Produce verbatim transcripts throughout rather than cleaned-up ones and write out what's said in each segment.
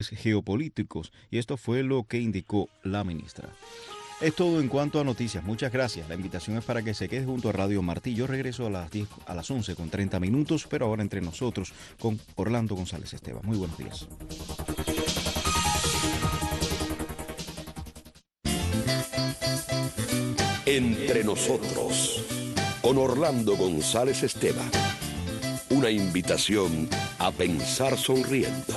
geopolíticos, y esto fue lo que indicó la ministra. Es todo en cuanto a noticias. Muchas gracias. La invitación es para que se quede junto a Radio Martí. Yo regreso a las diez, a las once con treinta minutos, pero ahora entre nosotros con Orlando González Esteban. Muy buenos días. Entre nosotros, con Orlando González Esteban. Una invitación a pensar sonriendo.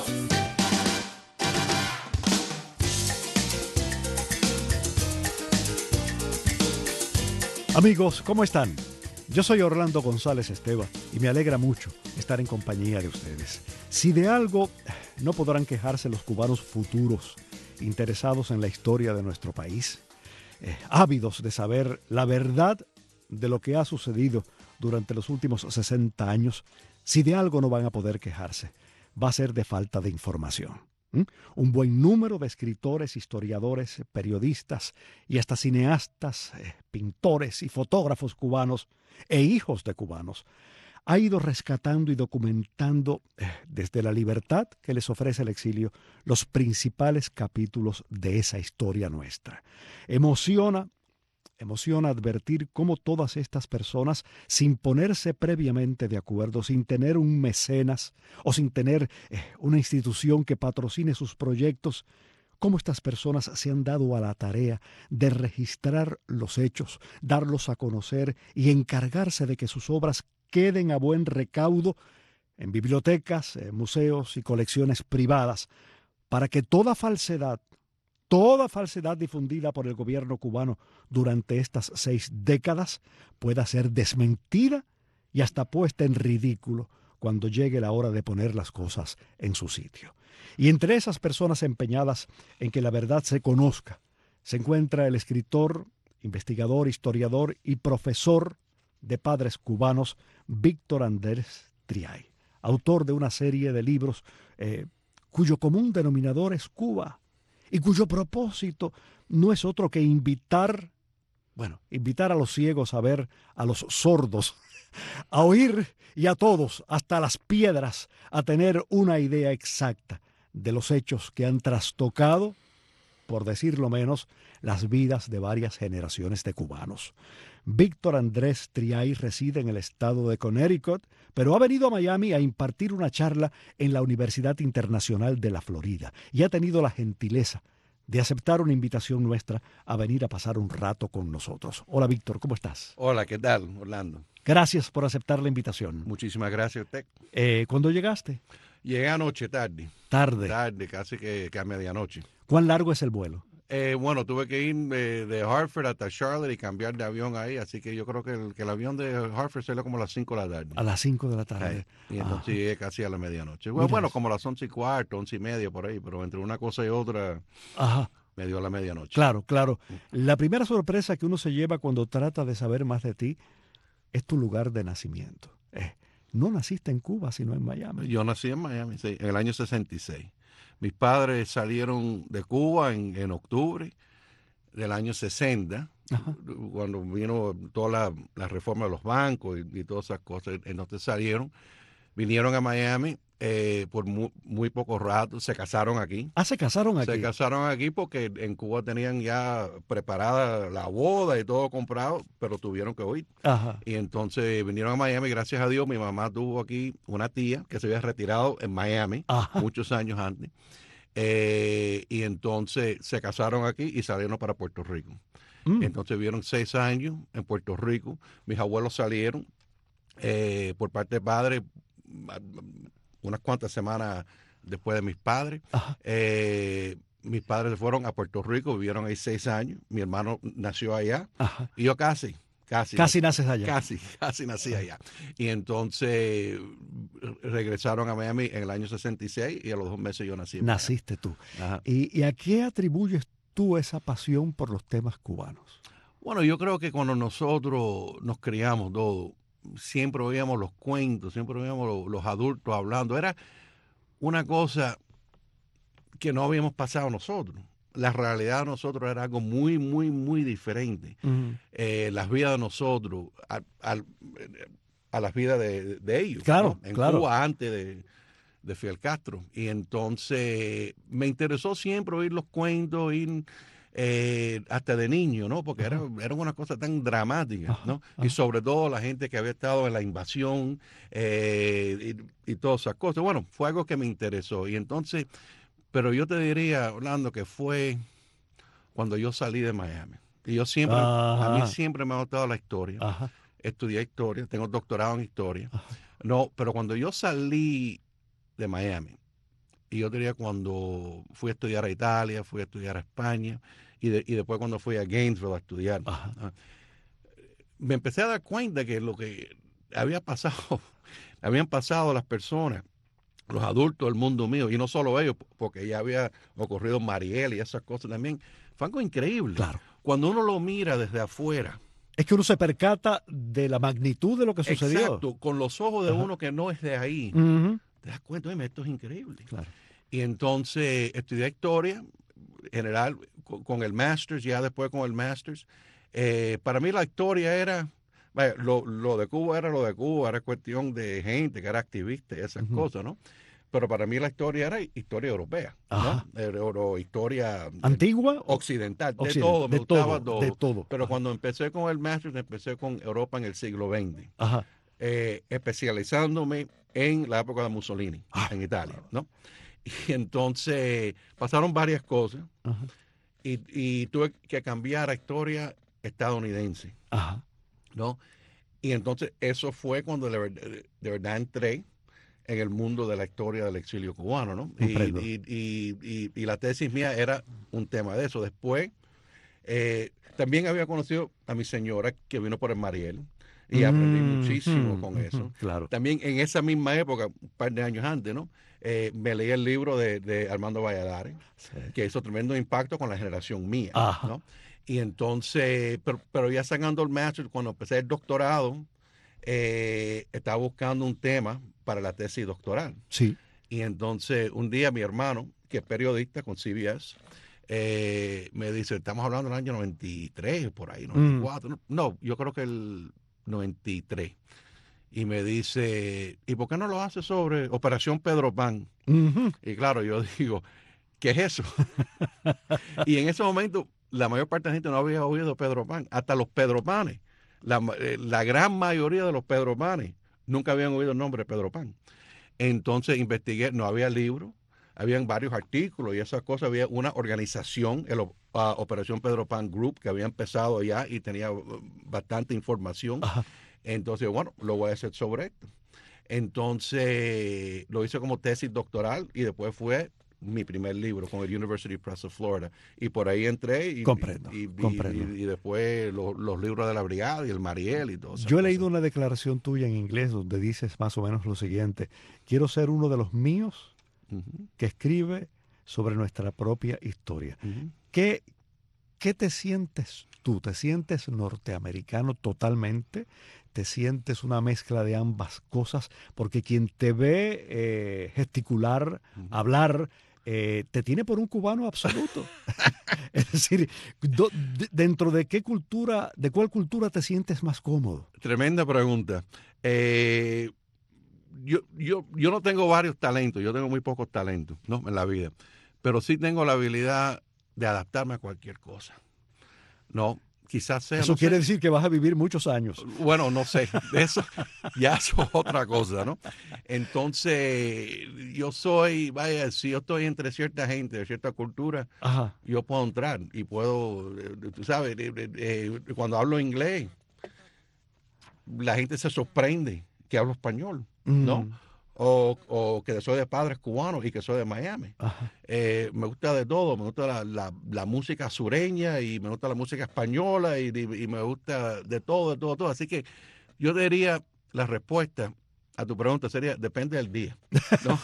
Amigos, ¿cómo están? Yo soy Orlando González Esteban y me alegra mucho estar en compañía de ustedes. Si de algo no podrán quejarse los cubanos futuros, interesados en la historia de nuestro país, eh, ávidos de saber la verdad de lo que ha sucedido durante los últimos sesenta años, si de algo no van a poder quejarse, va a ser de falta de información. ¿Mm? Un buen número de escritores, historiadores, periodistas y hasta cineastas, eh, pintores y fotógrafos cubanos e hijos de cubanos ha ido rescatando y documentando eh, desde la libertad que les ofrece el exilio los principales capítulos de esa historia nuestra. Emociona Emociona advertir cómo todas estas personas, sin ponerse previamente de acuerdo, sin tener un mecenas o sin tener eh, una institución que patrocine sus proyectos, cómo estas personas se han dado a la tarea de registrar los hechos, darlos a conocer y encargarse de que sus obras queden a buen recaudo en bibliotecas, eh, museos y colecciones privadas, para que toda falsedad, Toda falsedad difundida por el gobierno cubano durante estas seis décadas pueda ser desmentida y hasta puesta en ridículo cuando llegue la hora de poner las cosas en su sitio. Y entre esas personas empeñadas en que la verdad se conozca, se encuentra el escritor, investigador, historiador y profesor de padres cubanos Víctor Andrés Triay, autor de una serie de libros eh, cuyo común denominador es Cuba, y cuyo propósito no es otro que invitar, bueno, invitar a los ciegos a ver, a los sordos a oír y a todos, hasta las piedras, a tener una idea exacta de los hechos que han trastocado, por decirlo menos, las vidas de varias generaciones de cubanos. Víctor Andrés Triay reside en el estado de Connecticut, pero ha venido a Miami a impartir una charla en la Universidad Internacional de la Florida y ha tenido la gentileza de aceptar una invitación nuestra a venir a pasar un rato con nosotros. Hola, Víctor, ¿cómo estás? Hola, ¿qué tal, Orlando? Gracias por aceptar la invitación. Muchísimas gracias a usted. Eh, ¿Cuándo llegaste? Llegué anoche tarde. Tarde. Tarde, casi que, que a medianoche. ¿Cuán largo es el vuelo? Eh, bueno, tuve que ir eh, de Hartford hasta Charlotte y cambiar de avión ahí, así que yo creo que el, que el avión de Hartford salió como a las cinco de la tarde. A las cinco de la tarde. Sí. Y entonces Ajá. llegué casi a la medianoche. Bueno, bueno, como a las once y cuarto, once y media por ahí, pero entre una cosa y otra Ajá. me dio a la medianoche. Claro, claro. La primera sorpresa que uno se lleva cuando trata de saber más de ti es tu lugar de nacimiento. Eh, no naciste en Cuba, sino en Miami. Yo nací en Miami, sí, en el año sesenta y seis. Mis padres salieron de Cuba en, en octubre del año sesenta, Ajá. cuando vino toda la, la reforma de los bancos y, y todas esas cosas. Entonces salieron, vinieron a Miami eh, por muy, muy poco rato, se casaron aquí. Ah, se casaron aquí. Se casaron aquí porque en Cuba tenían ya preparada la boda y todo comprado, pero tuvieron que huir. Ajá. Y entonces vinieron a Miami, gracias a Dios, mi mamá tuvo aquí una tía que se había retirado en Miami Ajá. muchos años antes. Eh, y entonces se casaron aquí y salieron para Puerto Rico. Mm. Entonces vivieron seis años en Puerto Rico. Mis abuelos salieron eh, por parte de padre unas cuantas semanas después de mis padres. Eh, mis padres se fueron a Puerto Rico, vivieron ahí seis años. Mi hermano nació allá. Ajá. Y yo casi. Casi, casi naces allá. Casi, casi nací allá. Y entonces regresaron a Miami en el año sesenta y seis y a los dos meses yo nací en Naciste tú. Ajá. ¿Y, ¿Y a qué atribuyes tú esa pasión por los temas cubanos? Bueno, yo creo que cuando nosotros nos criamos todos, siempre oíamos los cuentos, siempre oíamos los, los adultos hablando. Era una cosa que no habíamos pasado nosotros. La realidad de nosotros era algo muy, muy, muy diferente. Uh-huh. eh, las vidas de nosotros a, a, a las vidas de, de ellos. Claro, ¿no? En claro. Cuba antes de, de Fidel Castro. Y entonces me interesó siempre oír los cuentos, oír eh, hasta de niño, ¿no? Porque era, era una cosa tan dramática, ¿no? Ajá. Y sobre todo la gente que había estado en la invasión eh, y, y todas esas cosas. Bueno, fue algo que me interesó. Y entonces, pero yo te diría, Orlando, que fue cuando yo salí de Miami. Y yo siempre, Ajá. a mí siempre me ha gustado la historia. Ajá. Estudié historia, tengo doctorado en historia. Ajá. No, pero cuando yo salí de Miami, y yo diría cuando fui a estudiar a Italia, fui a estudiar a España, y, de, y después cuando fui a Gainesville a estudiar, Ajá. me empecé a dar cuenta que lo que había pasado, habían pasado las personas, los adultos del mundo mío, y no solo ellos, porque ya había ocurrido Mariel y esas cosas también, fue algo increíble. Claro. Cuando uno lo mira desde afuera, es que uno se percata de la magnitud de lo que sucedió. Exacto, con los ojos de Ajá. uno que no es de ahí. Uh-huh. Te das cuenta, oye, esto es increíble. Claro. Y entonces estudié historia, general, con, con el Masters, ya después con el Masters. Eh, para mí la historia era, vaya, lo, lo de Cuba era lo de Cuba, era cuestión de gente que era activista y esas uh-huh. cosas, ¿no? Pero para mí la historia era historia europea, Ajá. ¿no? Era, era historia antigua, occidental, de occidental, todo, me de gustaba todo, todo. De todo. Pero Ajá. cuando empecé con el Masters, empecé con Europa en el siglo veinte, Ajá. Eh, especializándome en la época de Mussolini, ah, en Italia, claro. ¿no? Y entonces pasaron varias cosas y, y tuve que cambiar a historia estadounidense, Ajá. ¿no? Y entonces eso fue cuando de verdad, de verdad entré en el mundo de la historia del exilio cubano, ¿no? Y, y, y, y, y la tesis mía era un tema de eso. Después, eh, también había conocido a mi señora que vino por el Mariel y mm, aprendí muchísimo mm, con eso. Mm, claro. También en esa misma época, un par de años antes, ¿no? Eh, me leí el libro de, de Armando Valladares, sí. que hizo tremendo impacto con la generación mía, Ajá. ¿no? Y entonces, pero, pero ya sacando el máster, cuando empecé el doctorado, eh, estaba buscando un tema para la tesis doctoral. Sí. Y entonces un día mi hermano, que es periodista con C B S, eh, me dice, estamos hablando del año noventa y tres, por ahí, noventa y cuatro. Mm. No, no, yo creo que el noventa y tres. Y me dice, ¿y por qué no lo hace sobre Operación Pedro Pan? Uh-huh. Y claro, yo digo, ¿qué es eso? Y en ese momento, la mayor parte de la gente no había oído Pedro Pan. Hasta los Pedro Panes, la, la gran mayoría de los Pedro Panes, nunca habían oído el nombre de Pedro Pan. Entonces investigué, no había libro, habían varios artículos y esas cosas. Había una organización, el uh, Operación Pedro Pan Group, que había empezado ya y tenía bastante información. Ajá. Entonces, bueno, lo voy a hacer sobre esto. Entonces, lo hice como tesis doctoral y después fue mi primer libro con el University Press of Florida. Y por ahí entré y, comprendo, y, y, comprendo. y, y después los, los libros de la Brigada y el Mariel y todo eso. Yo he leído una declaración tuya en inglés donde dices más o menos lo siguiente: quiero ser uno de los míos uh-huh. que escribe sobre nuestra propia historia. Uh-huh. ¿Qué, ¿Qué te sientes tú? ¿Te sientes norteamericano totalmente? ¿Te sientes una mezcla de ambas cosas? Porque quien te ve eh, gesticular, uh-huh. hablar, eh, te tiene por un cubano absoluto. Es decir, do, de, ¿dentro de qué cultura, de cuál cultura te sientes más cómodo? Tremenda pregunta. Eh, yo, yo, yo no tengo varios talentos, yo tengo muy pocos talentos, ¿no? En la vida, pero sí tengo la habilidad de adaptarme a cualquier cosa, ¿no? Quizás sea, eso no quiere sé. decir que vas a vivir muchos años. Bueno, no sé, eso ya es otra cosa, ¿no? Entonces, yo soy, vaya, si yo estoy entre cierta gente de cierta cultura, Ajá. yo puedo entrar y puedo, tú sabes, eh, eh, cuando hablo inglés, la gente se sorprende que hablo español, ¿no? Mm. O, o que soy de padres cubanos y que soy de Miami. Eh, me gusta de todo, me gusta la, la, la música sureña y me gusta la música española y, y, y me gusta de todo, de todo, todo. Así que yo diría, la respuesta a tu pregunta sería, depende del día, ¿no?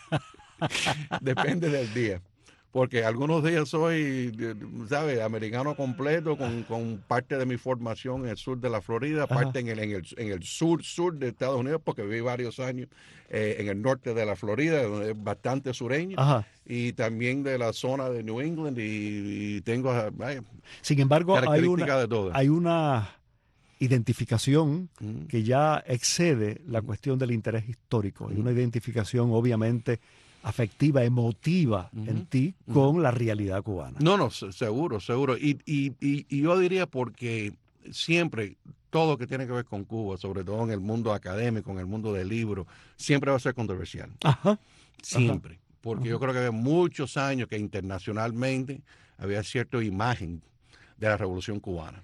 Depende del día. Porque algunos días soy, ¿sabes?, americano completo, con, con parte de mi formación en el sur de la Florida, Ajá. parte en el, en, el, en el sur, sur de Estados Unidos, porque viví varios años eh, en el norte de la Florida, donde es bastante sureño, Ajá. y también de la zona de New England, y, y tengo, vaya, sin embargo, hay una, de todo. hay una identificación Mm. que ya excede la cuestión del interés histórico, y una identificación obviamente afectiva, emotiva Ujú, en ti ujú. con la realidad cubana. No, no, se- seguro, seguro. Y, y, y, y yo diría porque siempre todo que tiene que ver con Cuba, sobre todo en el mundo académico, en el mundo del libro, siempre va a ser controversial. Ajá. Siempre. Porque Ajá. yo creo que había muchos años que internacionalmente había cierta imagen de la Revolución Cubana.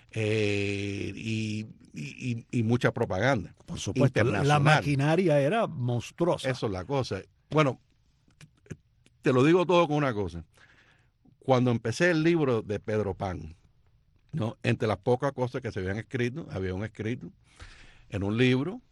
Eh, y, y- y- y mucha propaganda. Por supuesto, la internacional. maquinaria era monstruosa. Eso es la cosa. Bueno, te lo digo todo con una cosa. Cuando empecé el libro de Pedro Pan, ¿no? Entre las pocas cosas que se habían escrito, había un escrito en un libro,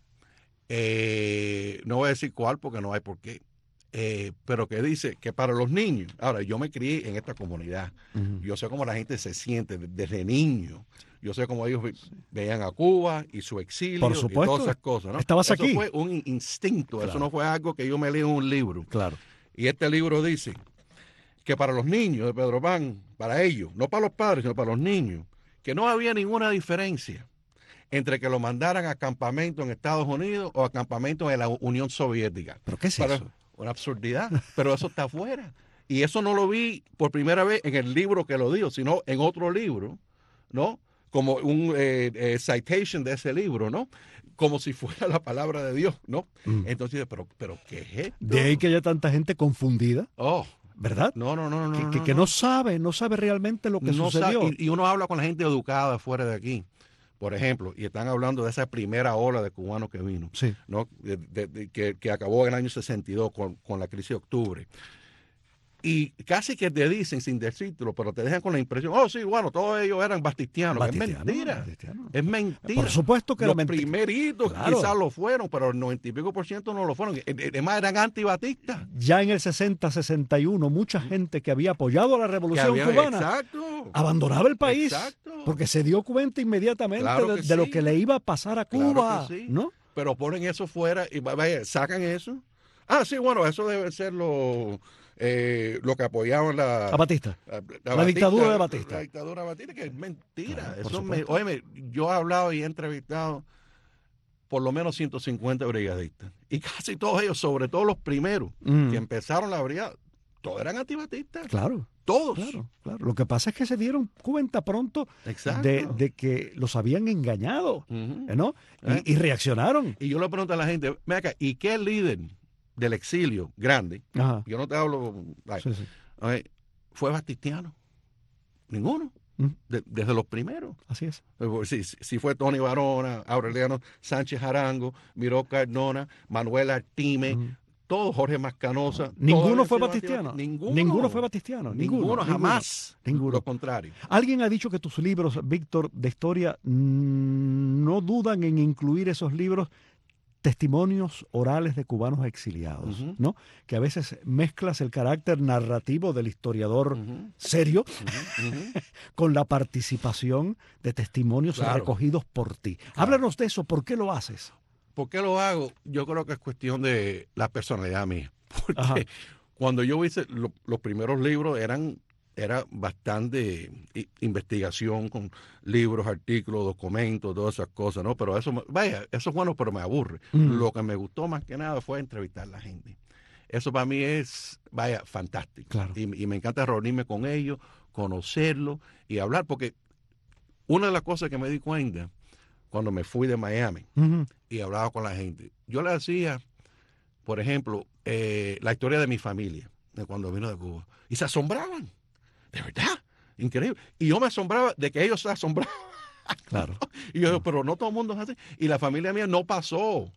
eh, no voy a decir cuál porque no hay por qué, eh, pero que dice que para los niños, ahora yo me crié en esta comunidad, Ujú. yo sé cómo la gente se siente desde niño, yo sé cómo ellos ve- veían a Cuba y su exilio Por y supuesto. todas esas cosas, ¿no? Estabas eso aquí. fue un instinto, Claro. eso no fue algo que yo me leí en un libro. Claro. Y este libro dice que para los niños de Pedro Pan, para ellos, no para los padres, sino para los niños, que no había ninguna diferencia entre que lo mandaran a campamento en Estados Unidos o a campamento en la Unión Soviética. ¿Pero qué es Para- eso? Una absurdidad, pero eso está afuera. Y eso no lo vi por primera vez en el libro que lo dijo, sino en otro libro, ¿no? Como un eh, eh, citation de ese libro, ¿no? Como si fuera la palabra de Dios, ¿no? Mm. Entonces, pero, pero ¿qué es esto? De ahí que haya tanta gente confundida, Oh, ¿verdad? no, no, no, no. que, no, que- no, que no. no sabe, no sabe realmente lo que No sucedió. sabe- y, y uno habla con la gente educada fuera de aquí, por ejemplo, y están hablando de esa primera ola de cubanos que vino, Sí. ¿no? De- de- de- que, que acabó en el año sesenta y dos con, con la crisis de octubre. Y casi que te dicen sin decírtelo, pero te dejan con la impresión, oh sí, bueno, todos ellos eran bastistianos. Bastistiano, es mentira. bastistiano. Es mentira. Por supuesto que Los era mentira. primeritos Claro. quizás lo fueron, pero el noventa y pico por ciento no lo fueron. Además eran antibatistas. Ya en el sesenta sesenta y uno, mucha gente que había apoyado a la Que revolución habían- cubana Exacto. abandonaba el país Exacto. porque se dio cuenta inmediatamente Claro de, que de lo sí. que le iba a pasar a Claro Cuba, que sí. ¿no? Pero ponen eso fuera y va- vaya, sacan eso. Ah, sí, bueno, eso debe ser lo, eh, lo que apoyaban la, A Batista. la, La dictadura de Batista. La dictadura de Batista, que es mentira. Claro, por eso me, supuesto. óyeme, yo he hablado y he entrevistado por lo menos ciento cincuenta brigadistas. Y casi todos ellos, sobre todo los primeros Mm. que empezaron la brigada, todos eran antibatistas. Claro, Todos. claro, claro. Lo que pasa es que se dieron cuenta pronto Exacto. de, de que los habían engañado, Ujú. ¿no? Y, ¿Eh? y reaccionaron. Y yo le pregunto a la gente, ven acá, ¿y qué líder del exilio grande? Ajá. Yo no te hablo, ay, Sí, sí. ay, fue bastistiano. Ninguno. Mm. De- desde los primeros. Así es. Si, si fue Tony Barona, Aureliano Sánchez Arango, Miró Cardona, Manuel Artime, Mm. todos, Jorge Mascanosa. todos Ninguno habían fue sido bastistiano. antibatistas. Ninguno fue bastistiano. Ninguno, Ninguno, ninguno, jamás. ninguno. Lo contrario. Alguien ha dicho que tus libros, Víctor, de historia, mm, no dudan en incluir esos libros testimonios orales de cubanos exiliados, Ujú. ¿no? Que a veces mezclas el carácter narrativo del historiador Ujú, serio ujú, ujú. con la participación de testimonios Claro. recogidos por ti. Claro. Háblanos de eso, ¿por qué lo haces? ¿Por qué lo hago? Yo creo que es cuestión de la personalidad mía. Porque Ajá. cuando yo hice lo- los primeros libros eran era bastante i- investigación con libros, artículos, documentos, todas esas cosas, ¿no? Pero eso, me- vaya, eso es bueno, pero me aburre. Mm. Lo que me gustó más que nada fue entrevistar a la gente. Eso para mí es, vaya, fantástico. Claro. Y, y me encanta reunirme con ellos, conocerlos y hablar, porque una de las cosas que me di cuenta cuando me fui de Miami Ujú. y hablaba con la gente, yo le hacía, por ejemplo, eh, la historia de mi familia, de cuando vino de Cuba, y se asombraban. De verdad, increíble. Y yo me asombraba de que ellos se asombraban. Claro. Y yo, pero no todo el mundo es así. Y la familia mía no pasó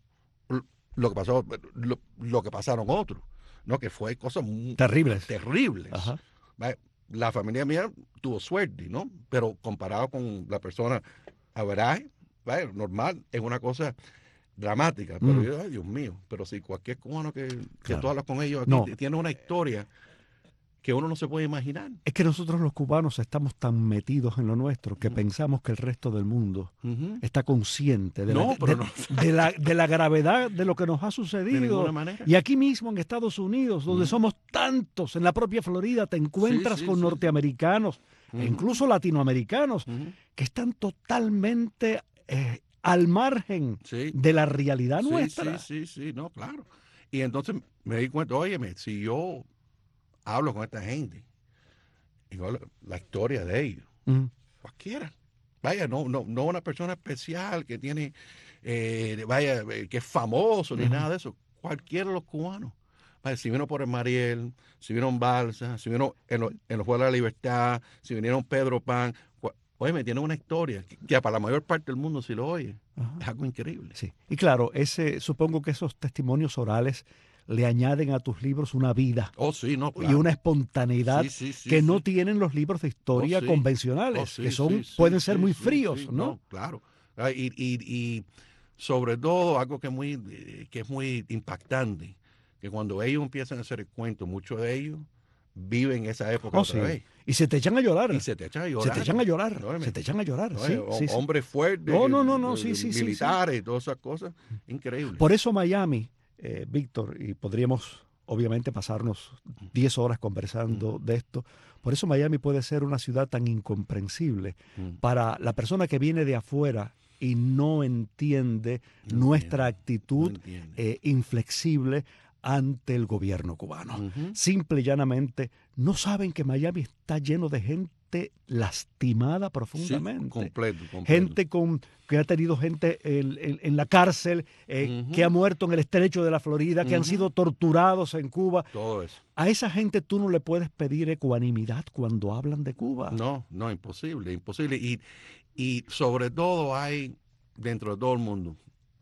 lo que pasó, lo, lo que pasaron otros, ¿no? Que fue cosas muy Terribles. terribles. Ajá. Va, la familia mía tuvo suerte, ¿no? Pero comparado con la persona average, va, normal, es una cosa dramática. Pero Mm. yo, ay, Dios mío, pero si cualquier cubano que, que Claro. tú hablas con ellos aquí No. tiene una historia que uno no se puede imaginar. Es que nosotros los cubanos estamos tan metidos en lo nuestro que Ujú. pensamos que el resto del mundo Ujú. está consciente de, No, la, pero de- no. de la, de la gravedad de lo que nos ha De sucedido. ninguna manera. Y aquí mismo en Estados Unidos, donde Ujú. somos tantos, en la propia Florida, te encuentras sí, con sí, sí. norteamericanos e Ujú. incluso latinoamericanos Ujú. que están totalmente eh, al margen Sí. de la realidad Sí, nuestra. Sí, sí, sí, no, claro. Y entonces me di cuenta, óyeme, si yo hablo con esta gente, igual la historia de ellos, Mm. cualquiera. Vaya, no, no, no una persona especial que tiene, eh, vaya, eh, que es famoso ni Ujú. nada de eso. Cualquiera de los cubanos. Vaya, si vino por el Mariel, si vino en Balsa, si vino en, lo- en los Juegos de la Libertad, si vinieron Pedro Pan, cua- oye, me tiene una historia que, que para la mayor parte del mundo si lo oye, Ajá. es algo increíble. Sí. Y claro, ese, supongo que esos testimonios orales le añaden a tus libros una vida Oh, sí, no, y claro. una espontaneidad Sí, sí, sí, que no sí. tienen los libros de Oh, historia sí. convencionales, Oh, sí, que son, sí, sí, pueden ser sí, muy sí, fríos, sí, ¿no? claro. Ah, Y, y, y sobre todo algo que, muy, eh, que es muy impactante, que cuando ellos empiezan a hacer el cuento, muchos de ellos viven esa época Oh, otra sí. vez. Y se te echan a llorar. Y se te echan a llorar. Se te echan a llorar. Óyeme, Se te echan a llorar. óyeme, Sí, ho- sí, sí. hombres fuertes, No, que- no, no, no, eh, sí, sí, sí, sí. militares y todas esas cosas. Increíble. Por eso Miami, eh, Víctor, y podríamos obviamente pasarnos diez horas conversando de esto, por eso Miami puede ser una ciudad tan incomprensible Mm. para la persona que viene de afuera y no entiende No nuestra entiende, actitud no entiende. eh, inflexible ante el gobierno cubano. Ujú. Simple y llanamente, no saben que Miami está lleno de gente lastimada Sí, profundamente. completo, completo. Gente con, que ha tenido gente en, en- en la cárcel, eh, Ujú. que ha muerto en el estrecho de la Florida, que han Ujú. sido torturados en Cuba. Todo eso. A esa gente tú no le puedes pedir ecuanimidad cuando hablan de Cuba. No, no, imposible, imposible. Y, y sobre todo hay dentro de todo el mundo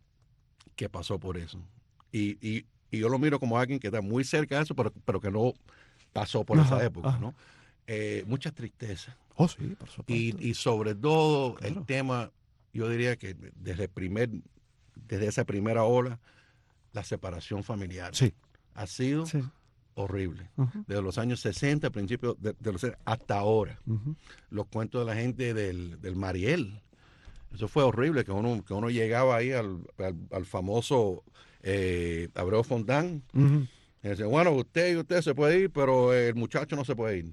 que pasó por eso. Y, y, y yo lo miro como alguien que está muy cerca de eso, pero, pero que no pasó por Ajá, esa época, ajá. ¿no? Eh, mucha tristeza. Oh, sí, por Y, supuesto. y sobre todo Claro. el tema, yo diría que desde, el primer, desde esa primera ola, la separación familiar Sí, ha sido sí. horrible. Ujú, Desde los años sesenta, principios de, de los hasta ahora. ujú. Los cuentos de la gente del, del Mariel. Eso fue horrible, que uno, que uno llegaba ahí al, al, al famoso eh, Abreu Fontán Ujú. y decía, bueno, usted y usted se puede ir, pero el muchacho no se puede ir.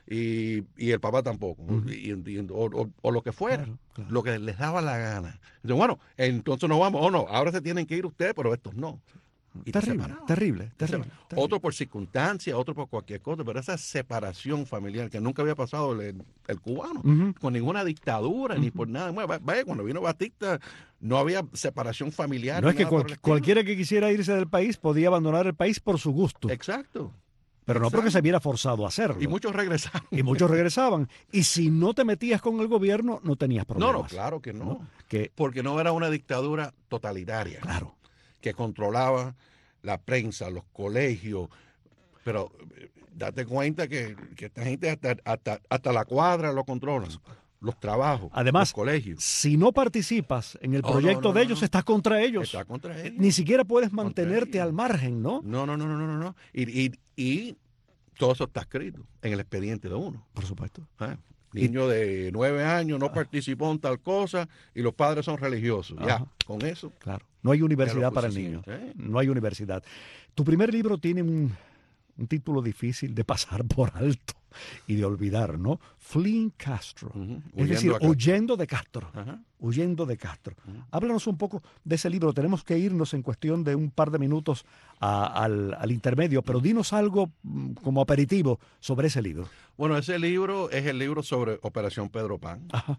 Y, y el papá tampoco. Ujú. y, y- o, o- o lo que fuera. Claro, claro. Lo que les daba la gana. Dice, bueno, entonces nos vamos. O no, ahora se tienen que ir ustedes, pero estos no. Y te Terrible, separaban. terrible, Te terrible, separaban. terrible. Otro por circunstancia, otro por cualquier cosa, pero esa separación familiar que nunca había pasado el, el cubano, Ujú. con ninguna dictadura, ni por nada. Bueno, vaya, cuando vino Batista, no había separación familiar. No ni es que nada por cual- el estilo. cualquiera que quisiera irse del país podía abandonar el país por su gusto, Exacto. pero no porque exacto. se viera forzado a hacerlo. Y muchos regresaron. Y muchos regresaban. Y si no te metías con el gobierno, no tenías No, problemas. no, claro que no. ¿no? Que, Porque no era una dictadura totalitaria. claro. Que controlaba la prensa, los colegios. Pero eh, date cuenta que, que esta gente hasta, hasta, hasta la cuadra lo controlan. Los trabajos, Además, los colegios. si no participas en el Oh, no, proyecto no, de no, ellos, no. estás contra ellos. Está contra ellos. Ni siquiera puedes Contra mantenerte ellos. al margen, ¿no? No, no, no, no, no, no. Y, y, y todo eso está escrito en el expediente de uno. Por supuesto. ¿eh? Niño de nueve años no participó en tal cosa y los padres son religiosos. Ya, Ajá. con eso. Claro. No hay universidad Ya lo para el niño. suficiente, ¿eh? No hay universidad. Tu primer libro tiene un, un título difícil de pasar por alto y de olvidar, ¿no? Fleeing Castro. Ujú. Es Huyendo decir, a Castro. huyendo de Castro. Ajá. Huyendo de Castro. Ujú. Háblanos un poco de ese libro. Tenemos que irnos en cuestión de un par de minutos a- al, al intermedio, pero dinos algo mm, como aperitivo sobre ese libro. Bueno, ese libro es el libro sobre Operación Pedro Pan, Ajá.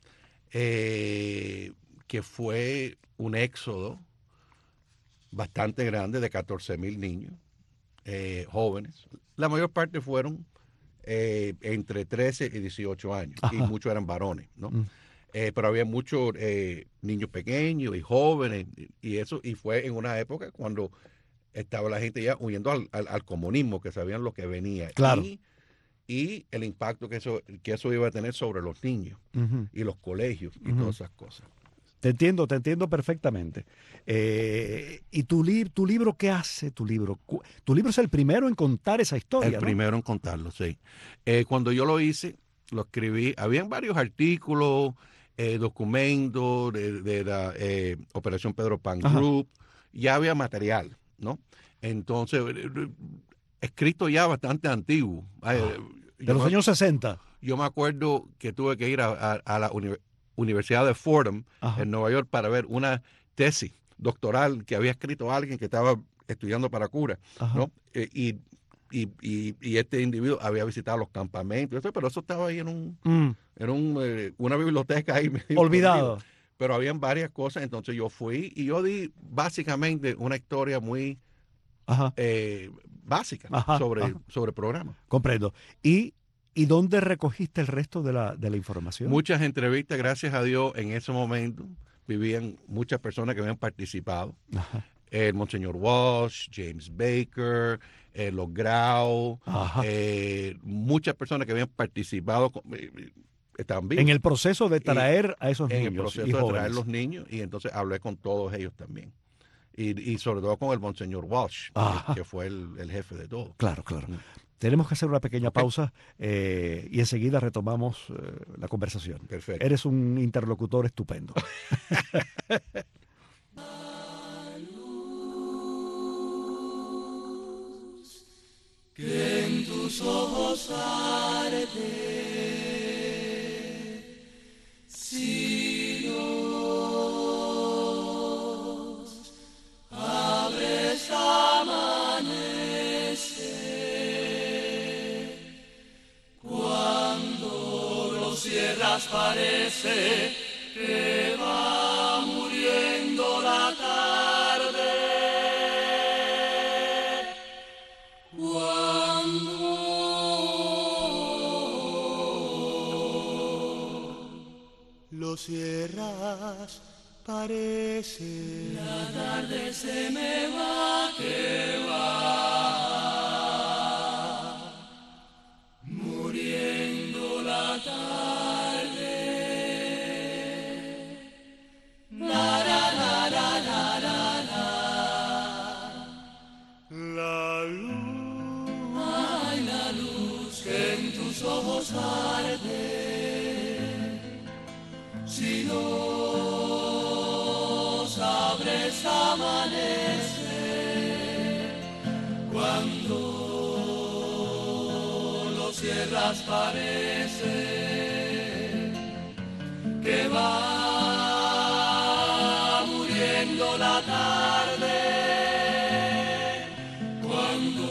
eh, que fue un éxodo bastante grande de catorce mil niños, eh, jóvenes. La mayor parte fueron eh, entre trece y dieciocho años, y Ajá. muchos eran varones, ¿no? Mm. Eh, pero había muchos eh, niños pequeños y jóvenes, y, y eso, y fue en una época cuando estaba la gente ya huyendo al, al- al comunismo, que sabían lo que venía. Claro. Y, y el impacto que eso, que eso iba a tener sobre los niños Ujú. y los colegios y Ujú. todas esas cosas. Te entiendo, te entiendo perfectamente. Eh, ¿Y tu, li- tu libro qué hace tu libro? Cu- Tu libro es el primero en contar esa historia, El ¿no? primero en contarlo, sí. Eh, cuando yo lo hice, lo escribí, habían varios artículos, eh, documentos de, de la eh, Operación Pedro Pan Ajá. Group, ya había material, ¿no? Entonces, eh, eh, escrito ya bastante antiguo. Eh, De yo los me- años sesenta. Yo me acuerdo que tuve que ir a, a- a la uni- Universidad de Fordham, Ajá. en Nueva York, para ver una tesis doctoral que había escrito alguien que estaba estudiando para cura, Ajá. ¿no? Eh, y, y, y, y este individuo había visitado los campamentos, eso, pero eso estaba ahí en un, Mm. en un, eh, una biblioteca ahí medio Olvidado. perdido. Pero habían varias cosas, entonces yo fui y yo di básicamente una historia muy Ajá. eh, básica Ajá, sobre, ajá. sobre el programa. Comprendo. ¿Y, y dónde recogiste el resto de la, de la información? Muchas entrevistas, gracias a Dios, en ese momento vivían muchas personas que habían participado. Ajá. El Monseñor Walsh, James Baker, eh, los Grau, Ajá. eh, muchas personas que habían participado, con- eh, estaban vivos. En el proceso de Y traer a esos en niños el proceso y de jóvenes. traer los niños, y entonces hablé con todos ellos también. Y, y sobre todo con el Monseñor Walsh, Ajá. que, que fue el, el jefe de todo. Claro, claro. Mm. Tenemos que hacer una pequeña Ok. pausa eh, y enseguida retomamos eh, la conversación. Perfecto. Eres un interlocutor estupendo. Que en tus ojos arde, si los abres amanece, cuando los cierras parece que va muriendo la tarde. Lo cierras, parece la tarde se me va, que va muriendo la tarde. La, la, la, la, la, la, la. La luz, ay, la luz que en tus ojos arde. Si los abres amanece, cuando los cierras parece que va muriendo la tarde, cuando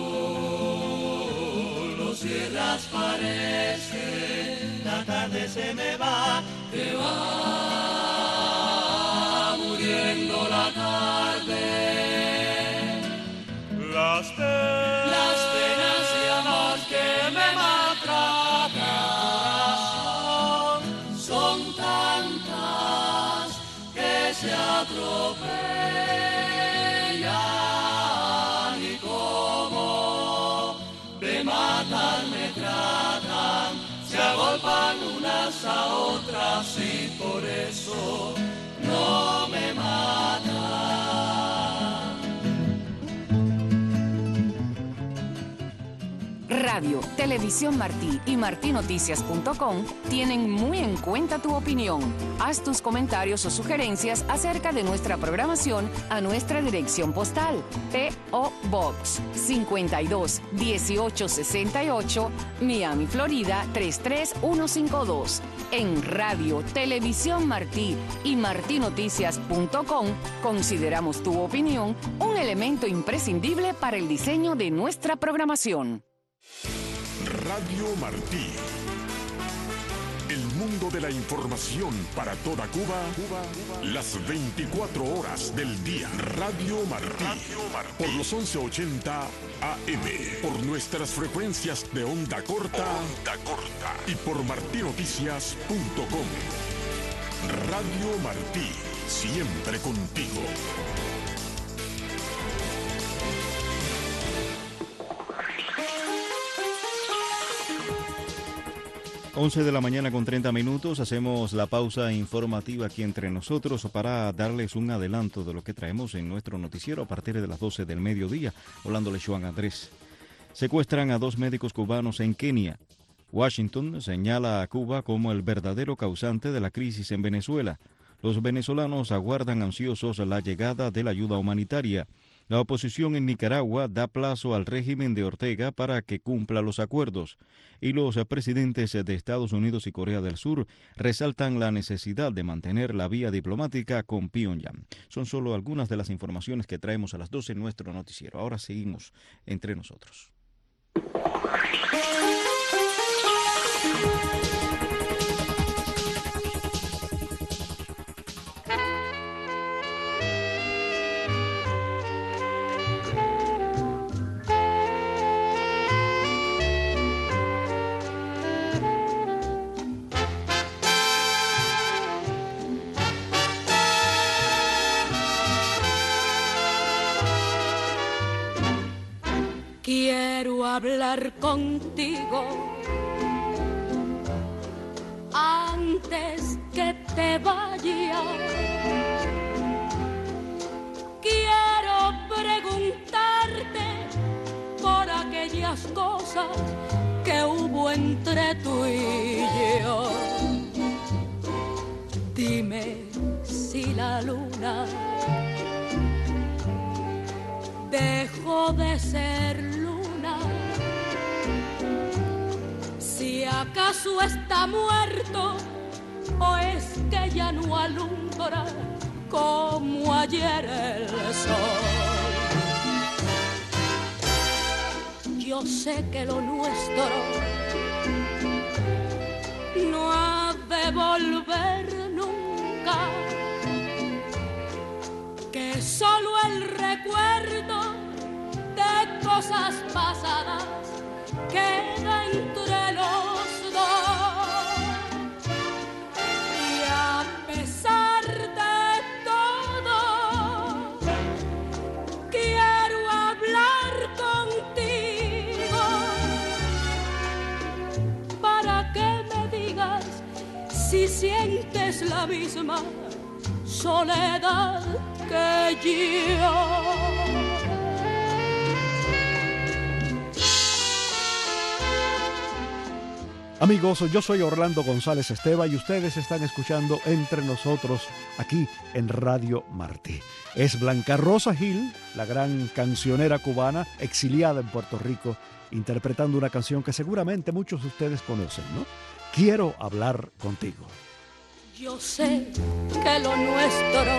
los cierras parece la tarde se me va, que va muriendo la tarde. Las penas, las penas y amor que me maltratan son tantas que se atropellan y como me matan, me tratan, se agolpan unas a otras y por eso no me matan. Radio, Televisión Martí y martí noticias punto com tienen muy en cuenta tu opinión. Haz tus comentarios o sugerencias acerca de nuestra programación a nuestra dirección postal P O Box cincuenta y dos dieciocho sesenta y ocho, Miami, Florida tres tres uno cinco dos. En Radio, Televisión Martí y martí noticias punto com consideramos tu opinión un elemento imprescindible para el diseño de nuestra programación. Radio Martí. El mundo de la información para toda Cuba, Cuba, las veinticuatro horas del día. Radio Martí. Radio Martí. Por los once ochenta A M. Por nuestras frecuencias de onda corta. Onda corta. Y por martí noticias punto com. Radio Martí. Siempre contigo. once de la mañana con treinta minutos, hacemos la pausa informativa aquí entre nosotros para darles un adelanto de lo que traemos en nuestro noticiero a partir de las doce del mediodía. Hablándole Juan Andrés. Secuestran a dos médicos cubanos en Kenia. Washington señala a Cuba como el verdadero causante de la crisis en Venezuela. Los venezolanos aguardan ansiosos la llegada de la ayuda humanitaria. La oposición en Nicaragua da plazo al régimen de Ortega para que cumpla los acuerdos, y los presidentes de Estados Unidos y Corea del Sur resaltan la necesidad de mantener la vía diplomática con Pyongyang. Son solo algunas de las informaciones que traemos a las doce en nuestro noticiero. Ahora seguimos entre nosotros. Quiero hablar contigo antes que te vayas. Quiero preguntarte por aquellas cosas que hubo entre tú y yo. Dime si la luna dejó de ser luna, si acaso está muerto o es que ya no alumbra como ayer el sol. Yo sé que lo nuestro no ha de volver nunca, que solo el recuerdo de cosas pasadas queda entre los dos. Y a pesar de todo, quiero hablar contigo para que me digas si sientes la misma soledad que yo. Amigos, yo soy Orlando González Esteva y ustedes están escuchando Entre Nosotros aquí en Radio Martí. Es Blanca Rosa Gil, la gran cancionera cubana exiliada en Puerto Rico, interpretando una canción que seguramente muchos de ustedes conocen, ¿no? Quiero hablar contigo. Yo sé que lo nuestro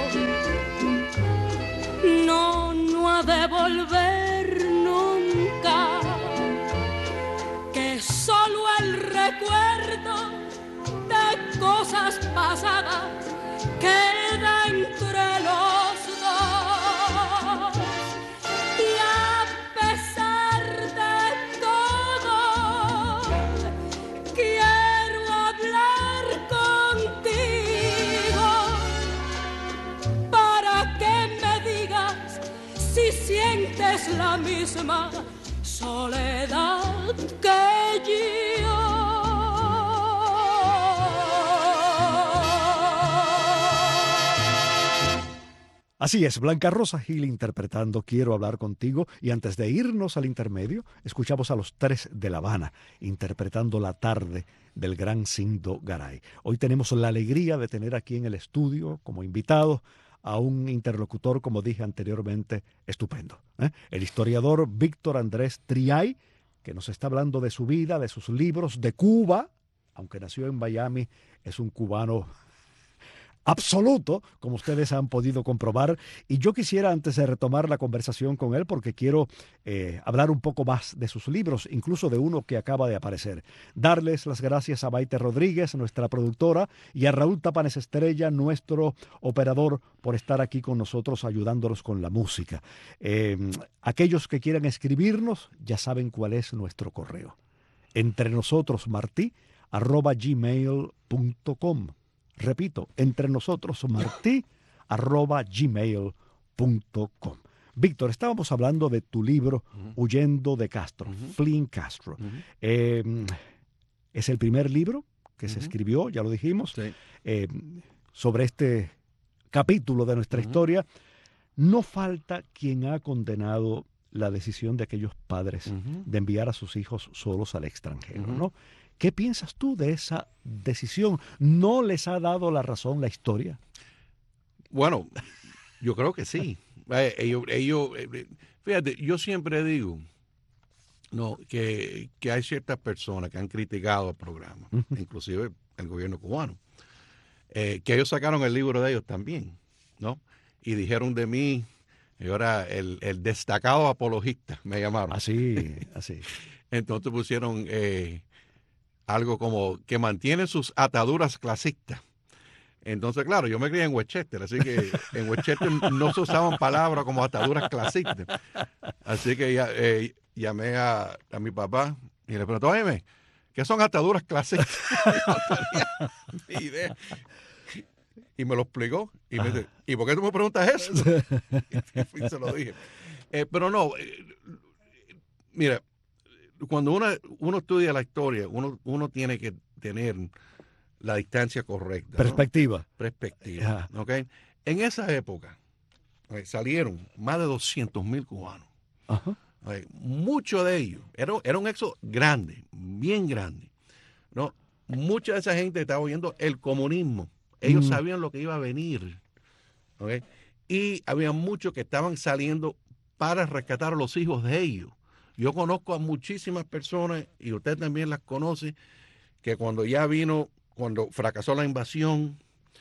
no, no ha de volver nunca, que solo el recuerdo de cosas pasadas queda entre los dos. Y a pesar de todo, quiero hablar contigo para que me digas si sientes la misma soledad que yo. Así es, Blanca Rosa Gil interpretando Quiero hablar contigo, y antes de irnos al intermedio, escuchamos a los Tres de La Habana interpretando La tarde del gran Cindo Garay. Hoy tenemos la alegría de tener aquí en el estudio como invitado a un interlocutor, como dije anteriormente, estupendo, ¿eh? El historiador Víctor Andrés Triay, que nos está hablando de su vida, de sus libros, de Cuba, aunque nació en Miami, es un cubano absoluto, como ustedes han podido comprobar. Y yo quisiera, antes de retomar la conversación con él, porque quiero eh, hablar un poco más de sus libros, incluso de uno que acaba de aparecer, darles las gracias a Maite Rodríguez, nuestra productora, y a Raúl Tapanes Estrella, nuestro operador, por estar aquí con nosotros ayudándonos con la música. Eh, aquellos que quieran escribirnos ya saben cuál es nuestro correo: entre nosotros martí arroba gmail punto com. Repito, entre nosotros martí arroba gmail punto com. Víctor, estábamos hablando de tu libro, uh-huh. Huyendo de Castro, uh-huh. Fleeing Castro. Uh-huh. Eh, es el primer libro que uh-huh. se escribió, ya lo dijimos, sí. eh, sobre este capítulo de nuestra uh-huh. historia. No falta quien ha condenado la decisión de aquellos padres uh-huh. de enviar a sus hijos solos al extranjero, uh-huh. ¿no? ¿Qué piensas tú de esa decisión? ¿No les ha dado la razón la historia? Bueno, yo creo que sí. Eh, ellos, ellos, eh, fíjate, yo siempre digo no, que, que hay ciertas personas que han criticado el programa, uh-huh. inclusive el gobierno cubano, eh, que ellos sacaron el libro de ellos también, ¿no? Y dijeron de mí, yo era el, el destacado apologista, me llamaron. Así, así. Entonces pusieron eh, algo como que mantiene sus ataduras clasistas. Entonces, claro, yo me crié en Westchester, así que en Westchester no se usaban palabras como ataduras clasistas. Así que ya, eh, llamé a, a mi papá y le pregunté, óyeme, ¿qué son ataduras clasistas? No tenía ni idea. Y me lo explicó. Y me dice, ¿y por qué tú me preguntas eso? Y se lo dije. Eh, pero no, eh, mira, cuando uno, uno estudia la historia, uno, uno tiene que tener la distancia correcta. Perspectiva. ¿no? Perspectiva. ¿Okay? En esa época eh, salieron más de doscientos mil cubanos. Ajá. Okay? Muchos de ellos, era, era un éxodo grande, bien grande. ¿no? Mucha de esa gente estaba oyendo el comunismo. Ellos mm. sabían lo que iba a venir. ¿Okay? Y había muchos que estaban saliendo para rescatar a los hijos de ellos. Yo conozco a muchísimas personas, y usted también las conoce, que cuando ya vino, cuando fracasó la invasión,